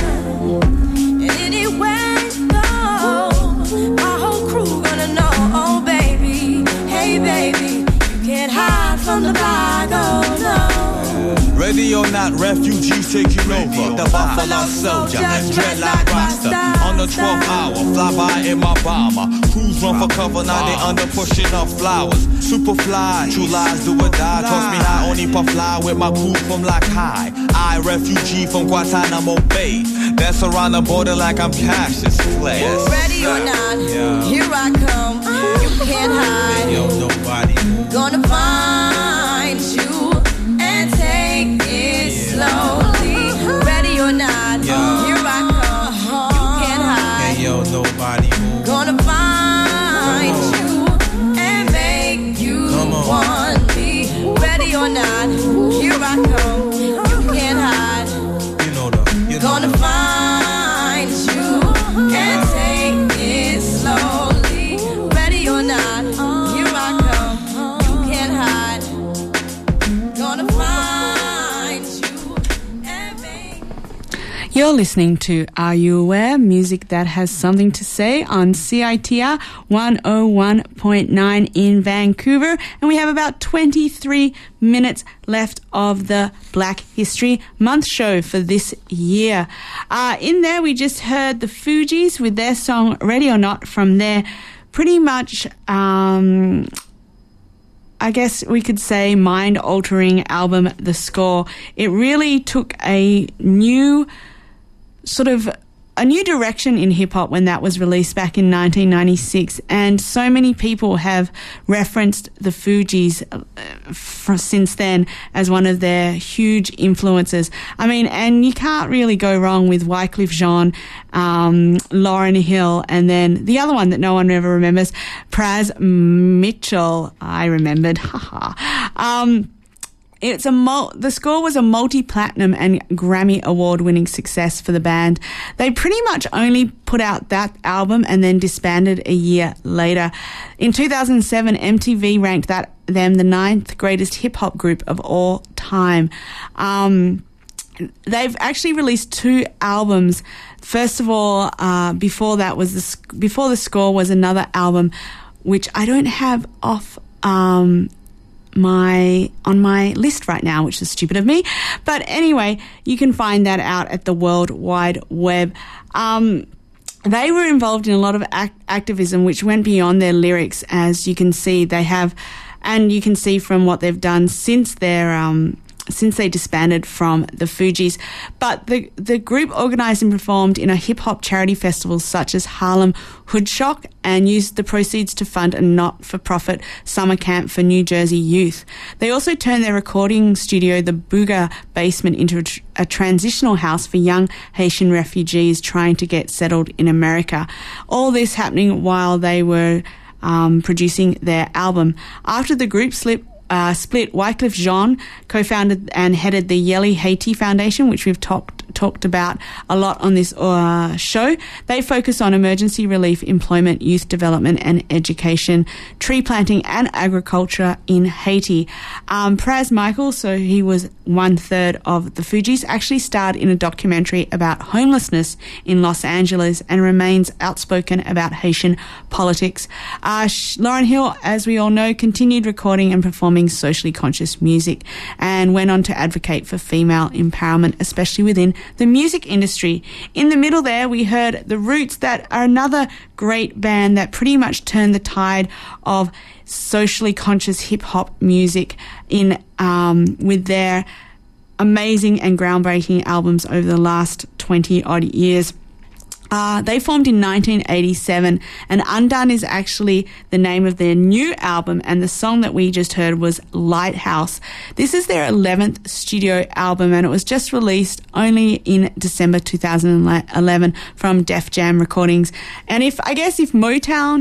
yeah. And anywhere you go, my whole crew gonna know, oh baby. Hey baby, you can't hide from the block, oh no. Ready or not, refugees taking over. The Buffalo Soldier, dreadlock roster. On the 12th hour, fly by in my bomber. Crews run for cover, now they under pushing up flowers. Super fly, true lies do or die. Toss me high, only puff fly with my crew from like high. I, refugee from Guantanamo Bay. That's around the border like I'm Cassius Clay. Ready or not, here I come. You can't hide. Yo, nobody. Gonna find you and take it slowly. Ready or not, here I come. You can't hide. Hey, yo, nobody move. Gonna find you and make you want me. Ready or not, here I come. You can't hide. Gonna find you and take it slowly. Ready or not, here I come. You can't hide. Gonna find you and make. You're listening to Are You Aware? Music that has something to say on CITR 101.9 in Vancouver. And we have about 23 minutes left of the Black History Month show for this year. In there, we just heard the Fugees with their song Ready or Not from their pretty much, I guess we could say, mind-altering album, The Score. It really took a new direction in hip-hop when that was released back in 1996, and so many people have referenced the Fugees since then as one of their huge influences. I mean, and you can't really go wrong with Wyclef Jean, Lauryn Hill, and then the other one that no one ever remembers, Pras Mitchell. I remembered. The Score was a multi-platinum and Grammy award-winning success for the band. They pretty much only put out that album and then disbanded a year later. In 2007, MTV ranked them the 9th greatest hip-hop group of all time. They've actually released 2 albums. First of all, before The Score was another album, which I don't have off on my list right now, which is stupid of me. But anyway, you can find that out at the World Wide Web. They were involved in a lot of activism, which went beyond their lyrics, as you can see they have, and you can see from what they've done since their since they disbanded from the Fugees. But the group organised and performed in a hip-hop charity festivals such as Harlem Hoodshock and used the proceeds to fund a not-for-profit summer camp for New Jersey youth. They also turned their recording studio, the Booga Basement, into a transitional house for young Haitian refugees trying to get settled in America. All this happening while they were producing their album. After the group split, Wyclef Jean co-founded and headed the Yelly Haiti Foundation, which we've talked about a lot on this show. They focus on emergency relief, employment, youth development and education, tree planting and agriculture in Haiti. Pras Michael, so he was 1/3 of the Fugees, actually starred in a documentary about homelessness in Los Angeles and remains outspoken about Haitian politics. Lauryn Hill, as we all know, continued recording and performing socially conscious music and went on to advocate for female empowerment, especially within the music industry. In the middle there, we heard The Roots, that are another great band that pretty much turned the tide of socially conscious hip-hop music in with their amazing and groundbreaking albums over the last 20-odd years. They formed in 1987, and Undone is actually the name of their new album, and the song that we just heard was Lighthouse. This is their 11th studio album, and it was just released only in December 2011 from Def Jam Recordings. And if Motown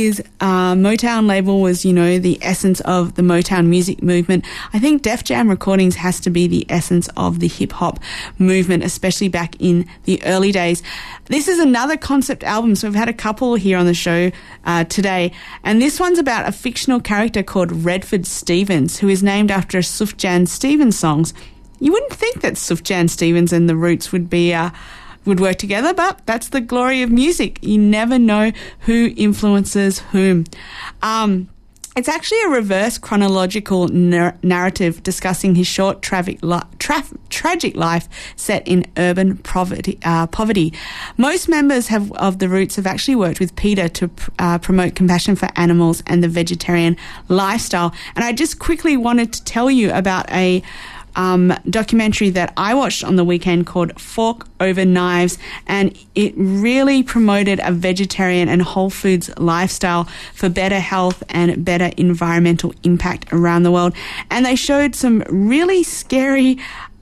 label was, the essence of the Motown music movement, I think Def Jam Recordings has to be the essence of the hip-hop movement, especially back in the early days. This is another concept album, so we've had a couple here on the show today, and this one's about a fictional character called Redford Stevens, who is named after a Sufjan Stevens songs. You wouldn't think that Sufjan Stevens and the Roots would work together, but that's the glory of music. You never know who influences whom. It's actually a reverse chronological narrative discussing his short tragic life set in urban poverty. Most members of the Roots have actually worked with Peter to promote compassion for animals and the vegetarian lifestyle. And I just quickly wanted to tell you about a documentary that I watched on the weekend called Fork Over Knives, and it really promoted a vegetarian and whole foods lifestyle for better health and better environmental impact around the world. And they showed some really scary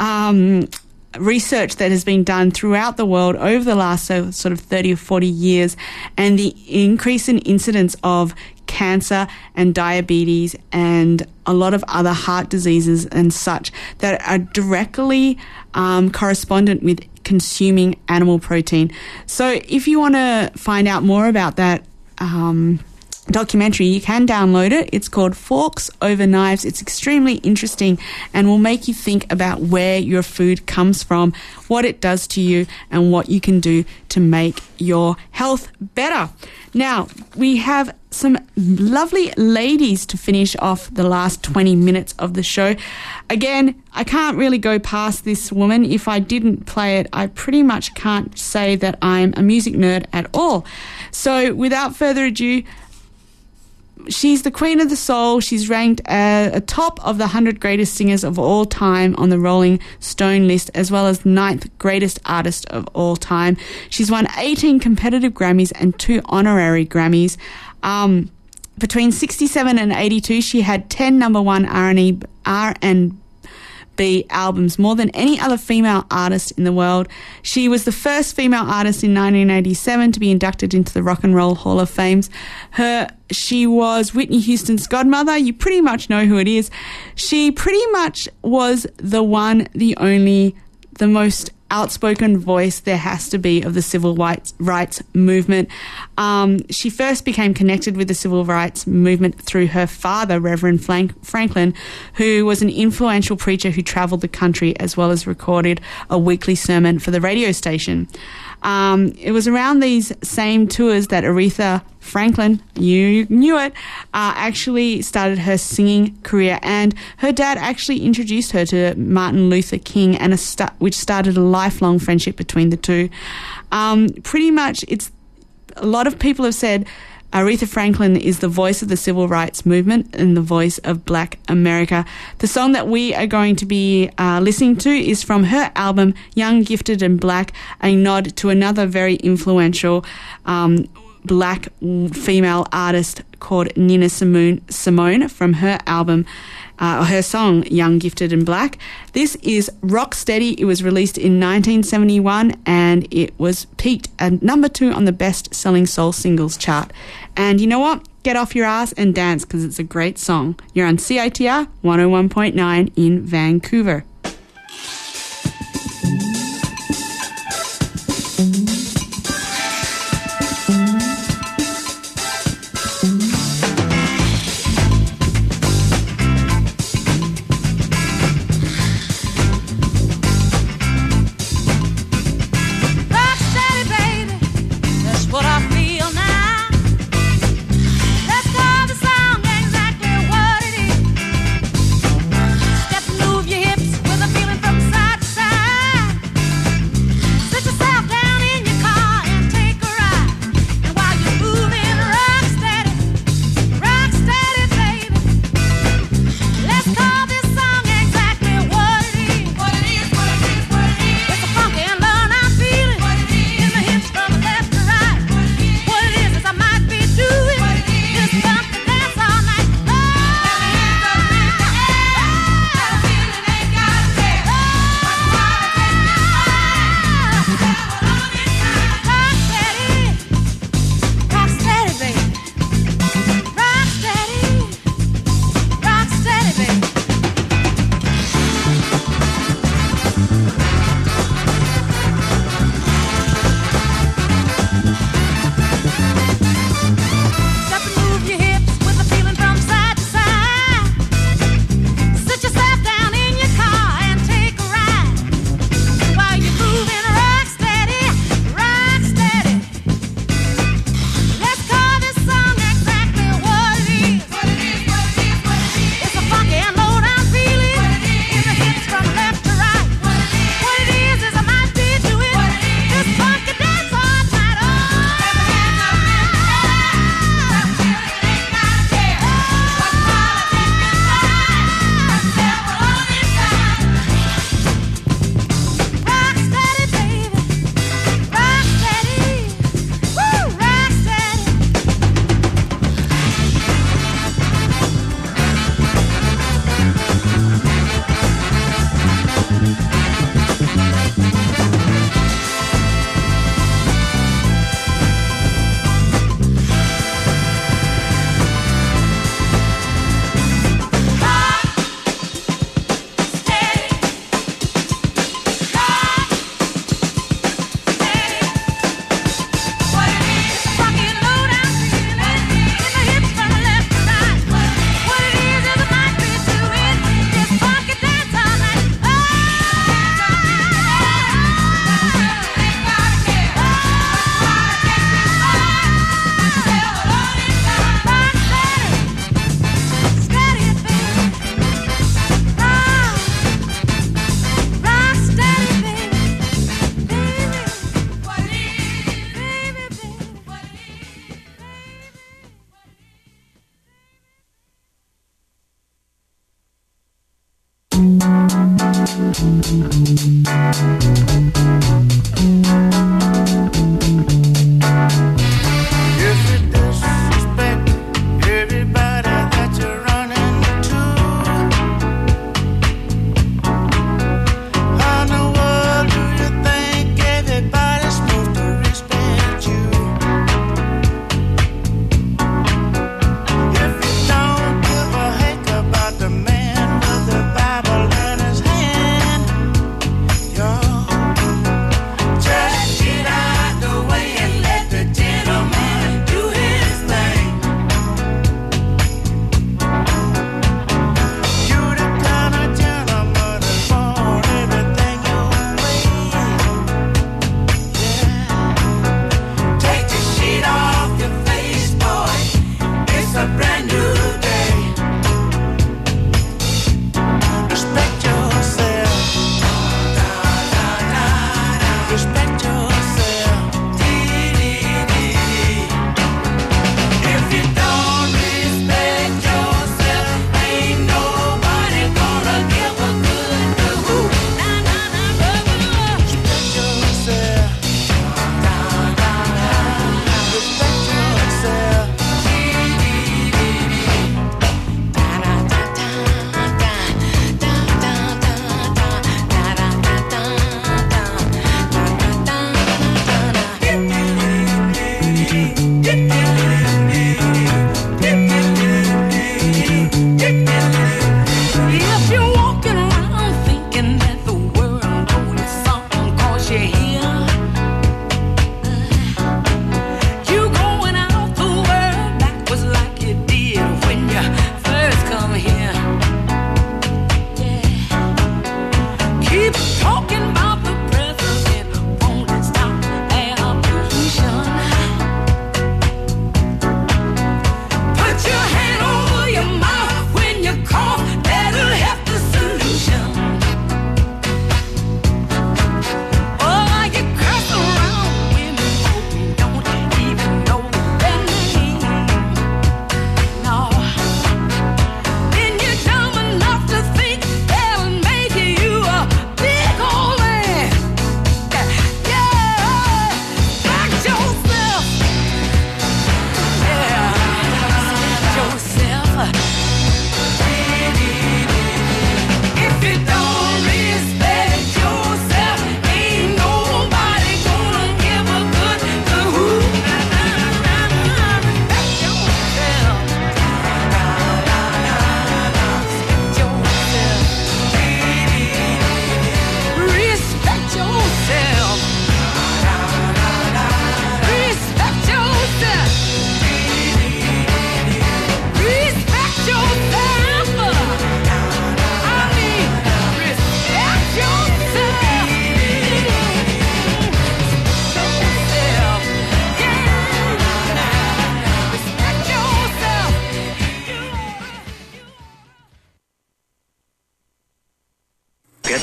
research that has been done throughout the world over the last sort of 30 or 40 years, and the increase in incidence of cancer and diabetes and a lot of other heart diseases and such that are directly correspondent with consuming animal protein. So if you want to find out more about that documentary, you can download it. It's called Forks Over Knives. It's extremely interesting and will make you think about where your food comes from, what it does to you, and what you can do to make your health better. Now, we have some lovely ladies to finish off the last 20 minutes of the show. Again, I can't really go past this woman. If I didn't play it, I pretty much can't say that I'm a music nerd at all. So without further ado, she's the queen of the soul. She's ranked atop of the 100 greatest singers of all time on the Rolling Stone list, as well as 9th greatest artist of all time. She's won 18 competitive Grammys and 2 honorary Grammys. Between 67 and 82, she had 10 number one R&B albums, more than any other female artist in the world. She was the first female artist in 1987 to be inducted into the Rock and Roll Hall of Fame. She was Whitney Houston's godmother. You pretty much know who it is. She pretty much was the one, the only, the most outspoken voice there has to be of the civil rights movement. She first became connected with the civil rights movement through her father, Reverend Franklin, who was an influential preacher who travelled the country as well as recorded a weekly sermon for the radio station. It was around these same tours that Aretha Franklin, you knew it, actually started her singing career, and her dad actually introduced her to Martin Luther King, and which started a lifelong friendship between the two. Pretty much, a lot of people have said Aretha Franklin is the voice of the civil rights movement and the voice of Black America. The song that we are going to be listening to is from her album Young, Gifted and Black, a nod to another very influential Black female artist called Nina Simone from her album, her song Young, Gifted and Black. This is Rock Steady. It was released in 1971 and it was peaked at number 2 on the best-selling soul singles chart. And you know what? Get off your ass and dance because it's a great song. You're on CITR 101.9 in Vancouver. Move your hips with a feeling from side to side.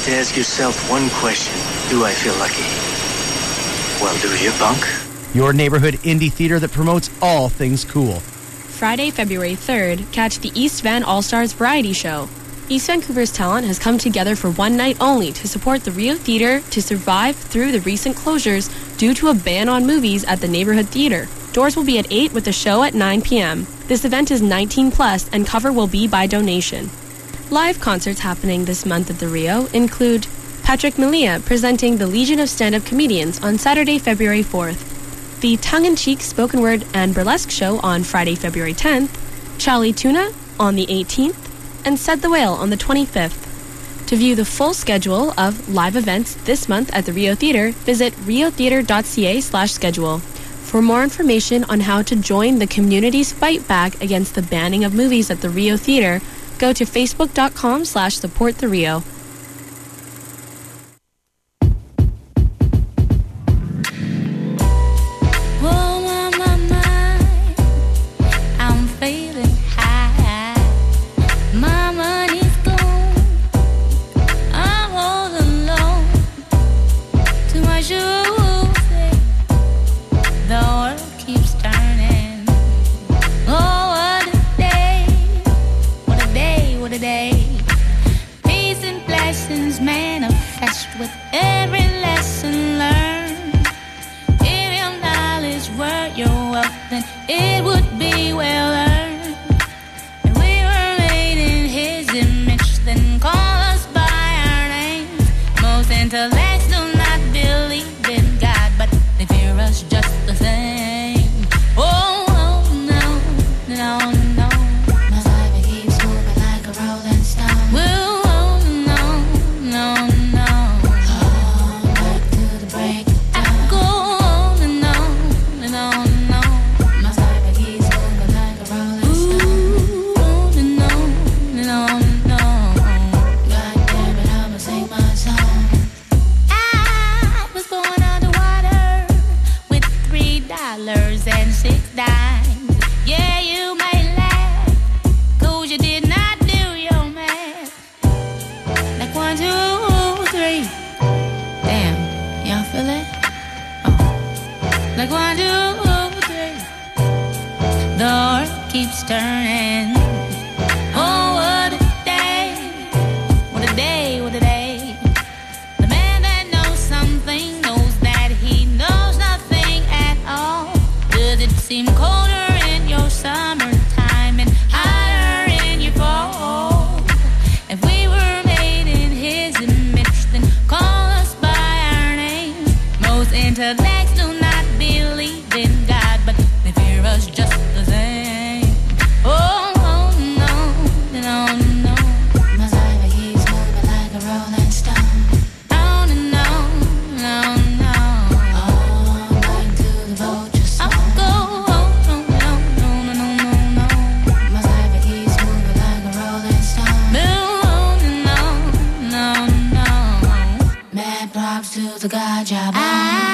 to ask yourself one question. Do I feel lucky? Well, do you, punk? Your neighborhood indie theater that promotes all things cool. Friday, February 3rd, catch the East Van All-Stars Variety Show. East Vancouver's talent has come together for one night only to support the Rio Theatre to survive through the recent closures due to a ban on movies at the neighborhood theatre. Doors will be at 8 with the show at 9 p.m. This event is 19 plus and cover will be by donation. Live concerts happening this month at the Rio include Patrick Malia presenting the Legion of Stand-Up Comedians on Saturday, February 4th, the tongue-in-cheek spoken word and burlesque show on Friday, February 10th, Charlie Tuna on the 18th, and Said the Whale on the 25th. To view the full schedule of live events this month at the Rio Theatre, visit riotheatre.ca/schedule. For more information on how to join the community's fight back against the banning of movies at the Rio Theatre, go to facebook.com/supporttherio. With every lesson learned, if your knowledge were your wealth, then it would be well earned. If we were made in His image, then call us by our names. Most intellects do not believe in God, but they fear us just the same. Oh, no, no, no. My life keeps moving like a rolling stone. Well, no, no, no. And 6 dimes. Yeah, you may laugh, 'cause you did not do your math. Like 1, 2, 3. Damn, y'all feel it? Oh. Like 1, 2, 3. The earth keeps turning. Oh, what a day. What a day, what a day. The man that knows something knows that he knows nothing at all. Does it seem colder in your summertime and hotter in your fall? If we were made in His image, then call us by our names. Most intellects do not believe in God, but they fear us just the same. Oh, no, no, no. My life keeps moving like a rolling stone. No, no, no, no. Oh, going to the vulture song. To the God job. I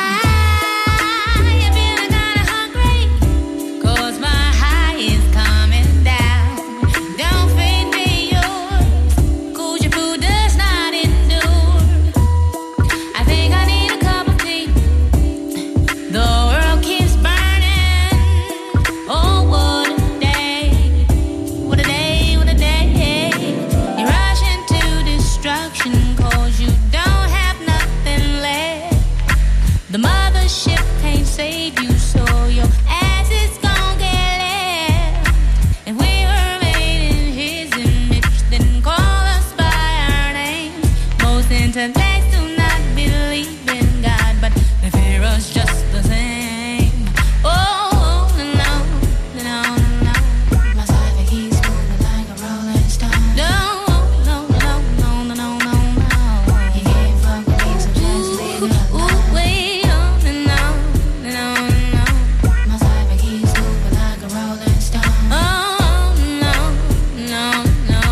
am feeling kinda hungry, 'cause my high is coming down. Don't feed me yours, 'cause your food does not endure. I think I need a cup of tea. The world keeps burning. Oh, what a day. What a day, what a day. You rush into destruction 'cause you don't have nothing left. The mothership can't save you, so your ass is gon' get left. If we were made in His image, then call us by our names. Most intellects do not believe in God, but they fear us just the same. Oh, no, no, no. My life keeps moving like a rolling stone. No, no, no, no, no, no, no, no. You can't fuck with me, so just leave me alone. Wait, no, no, no, no. My life keeps moving like a rolling stone. Oh, no, no, no.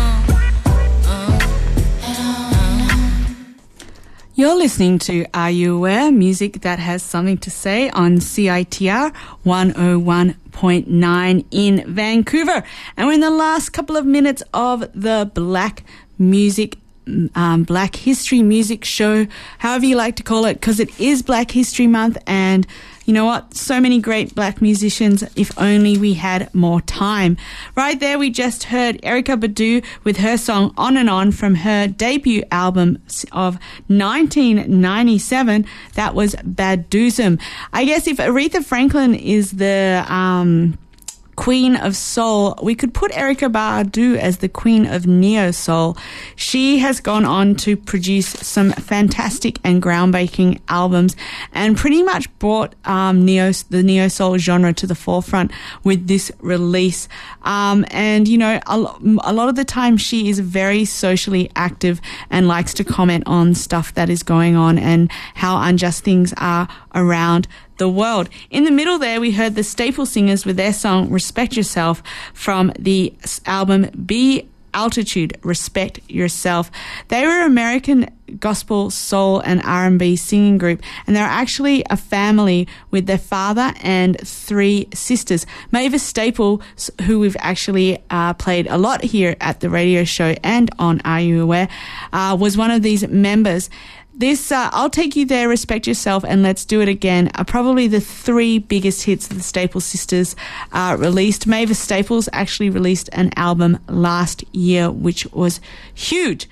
You're listening to Are You Aware? Music that has something to say on CITR 101.9 in Vancouver. And we're in the last couple of minutes of the Black Music Black History Music Show, however you like to call it, because it is Black History Month. And you know what? So many great black musicians, if only we had more time. Right there, we just heard Erykah Badu with her song On and On from her debut album of 1997. That was Baduizm. I guess if Aretha Franklin is the Queen of Soul, we could put Erykah Badu as the Queen of Neo Soul. She has gone on to produce some fantastic and groundbreaking albums and pretty much brought the Neo Soul genre to the forefront with this release. And, you know, a lot of the time she is very socially active and likes to comment on stuff that is going on and how unjust things are around the world. In the middle there, we heard the Staple Singers with their song Respect Yourself from the album Be Altitude, Respect Yourself. They were an American gospel, soul and R&B singing group, and they're actually a family with their father and 3 sisters. Mavis Staple, who we've actually played a lot here at the radio show and on Are You Aware, was one of these members. This, I'll Take You There, Respect Yourself, and Let's Do It Again are probably the 3 biggest hits that the Staple Sisters released. Mavis Staples actually released an album last year, which was huge.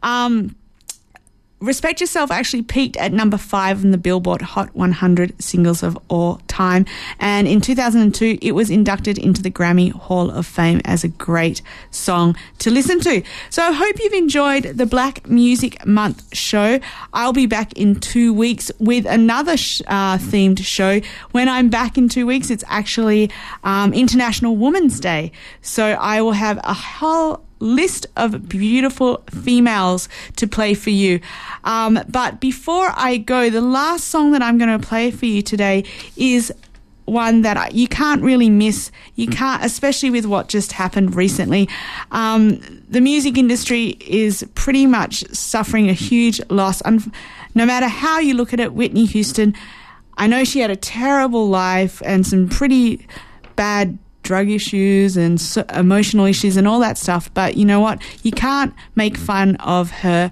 Respect Yourself actually peaked at number 5 on the Billboard Hot 100 singles of all time. And in 2002, it was inducted into the Grammy Hall of Fame as a great song to listen to. So I hope you've enjoyed the Black Music Month show. I'll be back in 2 weeks with another themed show. When I'm back in 2 weeks, it's actually International Women's Day. So I will have a whole list of beautiful females to play for you. But before I go, the last song that I'm going to play for you today is one that you can't really miss. You can't, especially with what just happened recently. The music industry is pretty much suffering a huge loss. No matter how you look at it, Whitney Houston, I know she had a terrible life and some pretty bad drug issues and emotional issues and all that stuff, but you know what? You can't make fun of her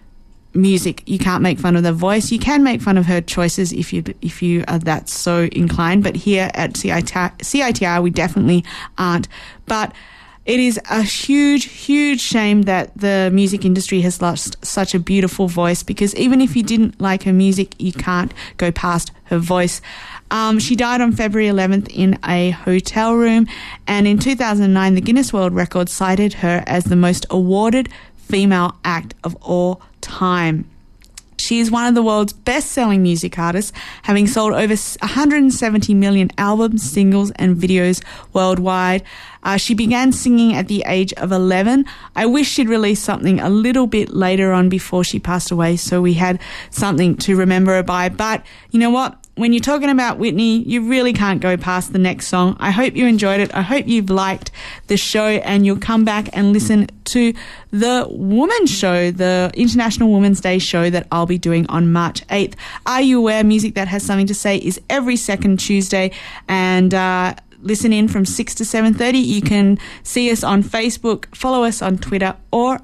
music. You can't make fun of the voice. You can make fun of her choices if you are that so inclined, but here at CITR we definitely aren't. But it is a huge, huge shame that the music industry has lost such a beautiful voice, because even if you didn't like her music, you can't go past her voice. She died on February 11th in a hotel room, and in 2009, the Guinness World Record cited her as the most awarded female act of all time. She is one of the world's best-selling music artists, having sold over 170 million albums, singles, and videos worldwide. She began singing at the age of 11. I wish she'd released something a little bit later on before she passed away, so we had something to remember her by. But you know what? When you're talking about Whitney, you really can't go past the next song. I hope you enjoyed it. I hope you've liked the show and you'll come back and listen to the Women's Show, the International Women's Day show that I'll be doing on March 8th. Are You Aware? Music That Has Something to Say is every second Tuesday, and listen in from 6 to 7:30. You can see us on Facebook, follow us on Twitter, or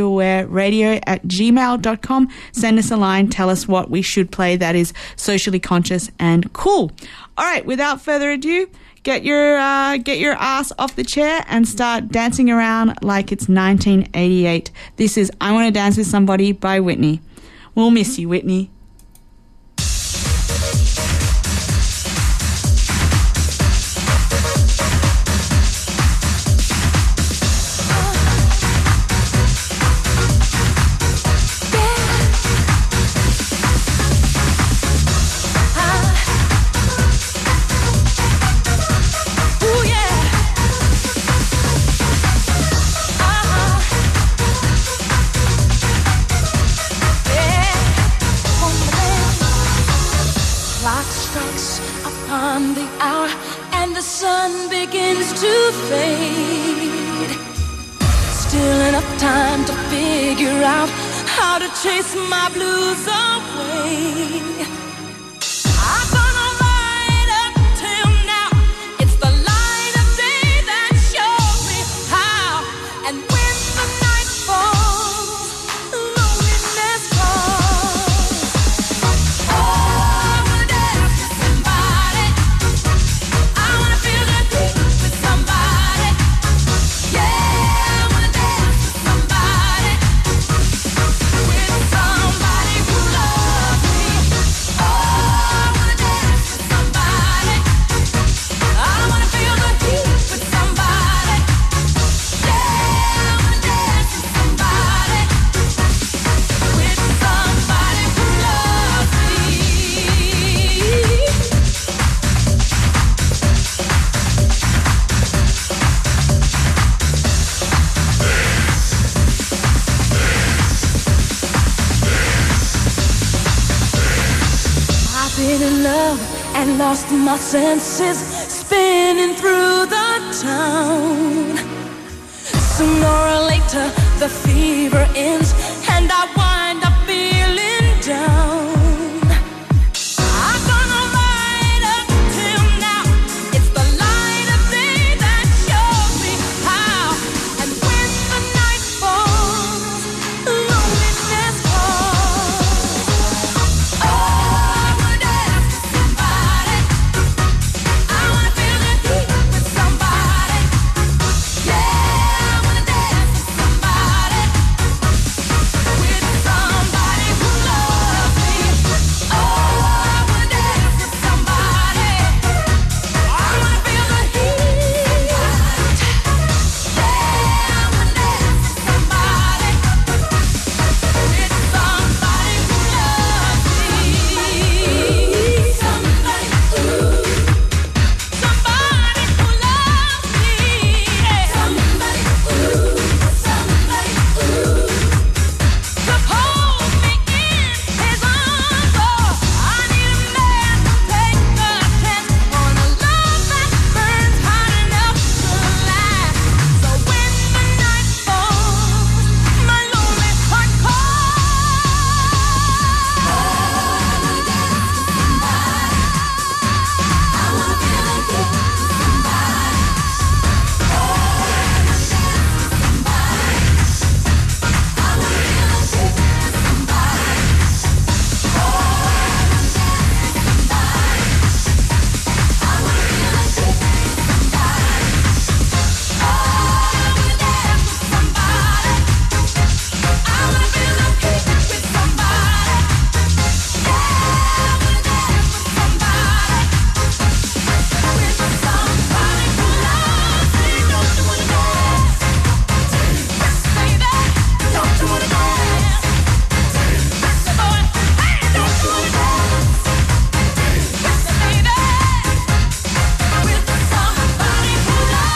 areyouawareradio@gmail.com. Send us a line, tell us what we should play that is socially conscious and cool. All right, without further ado, get your ass off the chair and start dancing around like it's 1988. This is I Want to Dance with Somebody by Whitney. We'll miss you, Whitney. Chase my blues away. Love fallen in love and lost my senses, spinning through the town. Sooner or later, the fever ends, and I wind up feeling down. I'm gonna ride up till now. It's the light of day that shows me how. And when the night falls, loneliness calls. Oh, I wanna dance with somebody. I wanna feel the heat with somebody. Yeah, I wanna dance with somebody. With somebody who loves me. Oh, I wanna dance with somebody. I wanna feel the heat. Yeah, I wanna dance with somebody. With somebody who loves me. Somebody who loves me. Somebody who could hold me in his arms. Oh, I need a man to take a chance on a love that burns hot enough to last. So when the night falls, my lonely heart calls. I wanna dance with somebody. I wanna feel the heat with somebody. Oh, I wanna dance with somebody. I wanna feel the heat with somebody. Oh, I wanna dance with somebody. I wanna feel the heat with somebody. Oh, I wanna dance with somebody. I wanna feel the heat with somebody. Yeah, I wanna dance with somebody. With somebody who loves me. Don't you wanna dance? Yes, baby. Don't you wanna dance? Yes, boy. Hey, don't you wanna dance? Yes, baby. With somebody who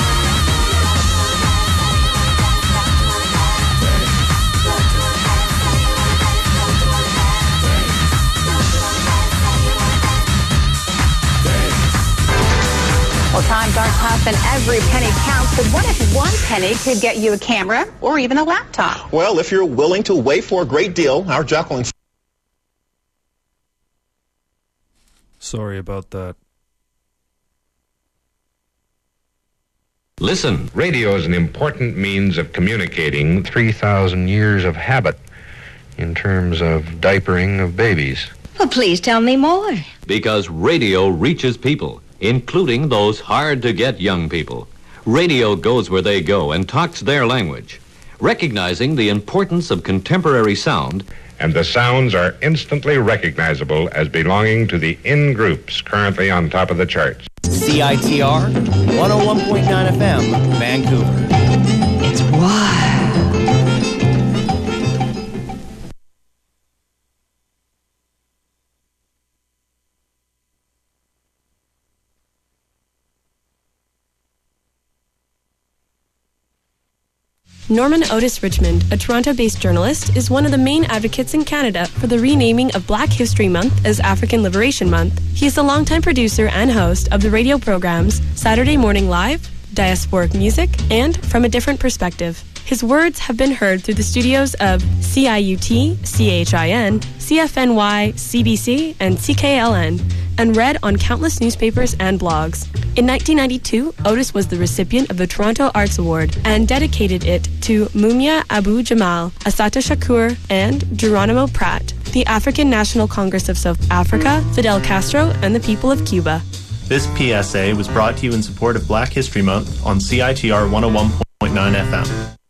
Well, times are tough and every penny counts, but what if one penny could get you a camera or even a laptop? Well, if you're willing to wait for a great deal, our Jacqueline. Sorry about that. Listen, radio is an important means of communicating 3,000 years of habit in terms of diapering of babies. Well, please tell me more. Because radio reaches people, including those hard-to-get young people. Radio goes where they go and talks their language, recognizing the importance of contemporary sound. And the sounds are instantly recognizable as belonging to the in-groups currently on top of the charts. CITR 101.9 FM, Vancouver. It's wild. Norman Otis Richmond, a Toronto-based journalist, is one of the main advocates in Canada for the renaming of Black History Month as African Liberation Month. He is the longtime producer and host of the radio programs Saturday Morning Live, Diasporic Music, and From a Different Perspective. His words have been heard through the studios of CIUT, CHIN, CFNY, CBC, and CKLN, and read on countless newspapers and blogs. In 1992, Otis was the recipient of the Toronto Arts Award and dedicated it to Mumia Abu-Jamal, Assata Shakur, and Geronimo Pratt, the African National Congress of South Africa, Fidel Castro, and the people of Cuba. This PSA was brought to you in support of Black History Month on CITR 101.9 FM.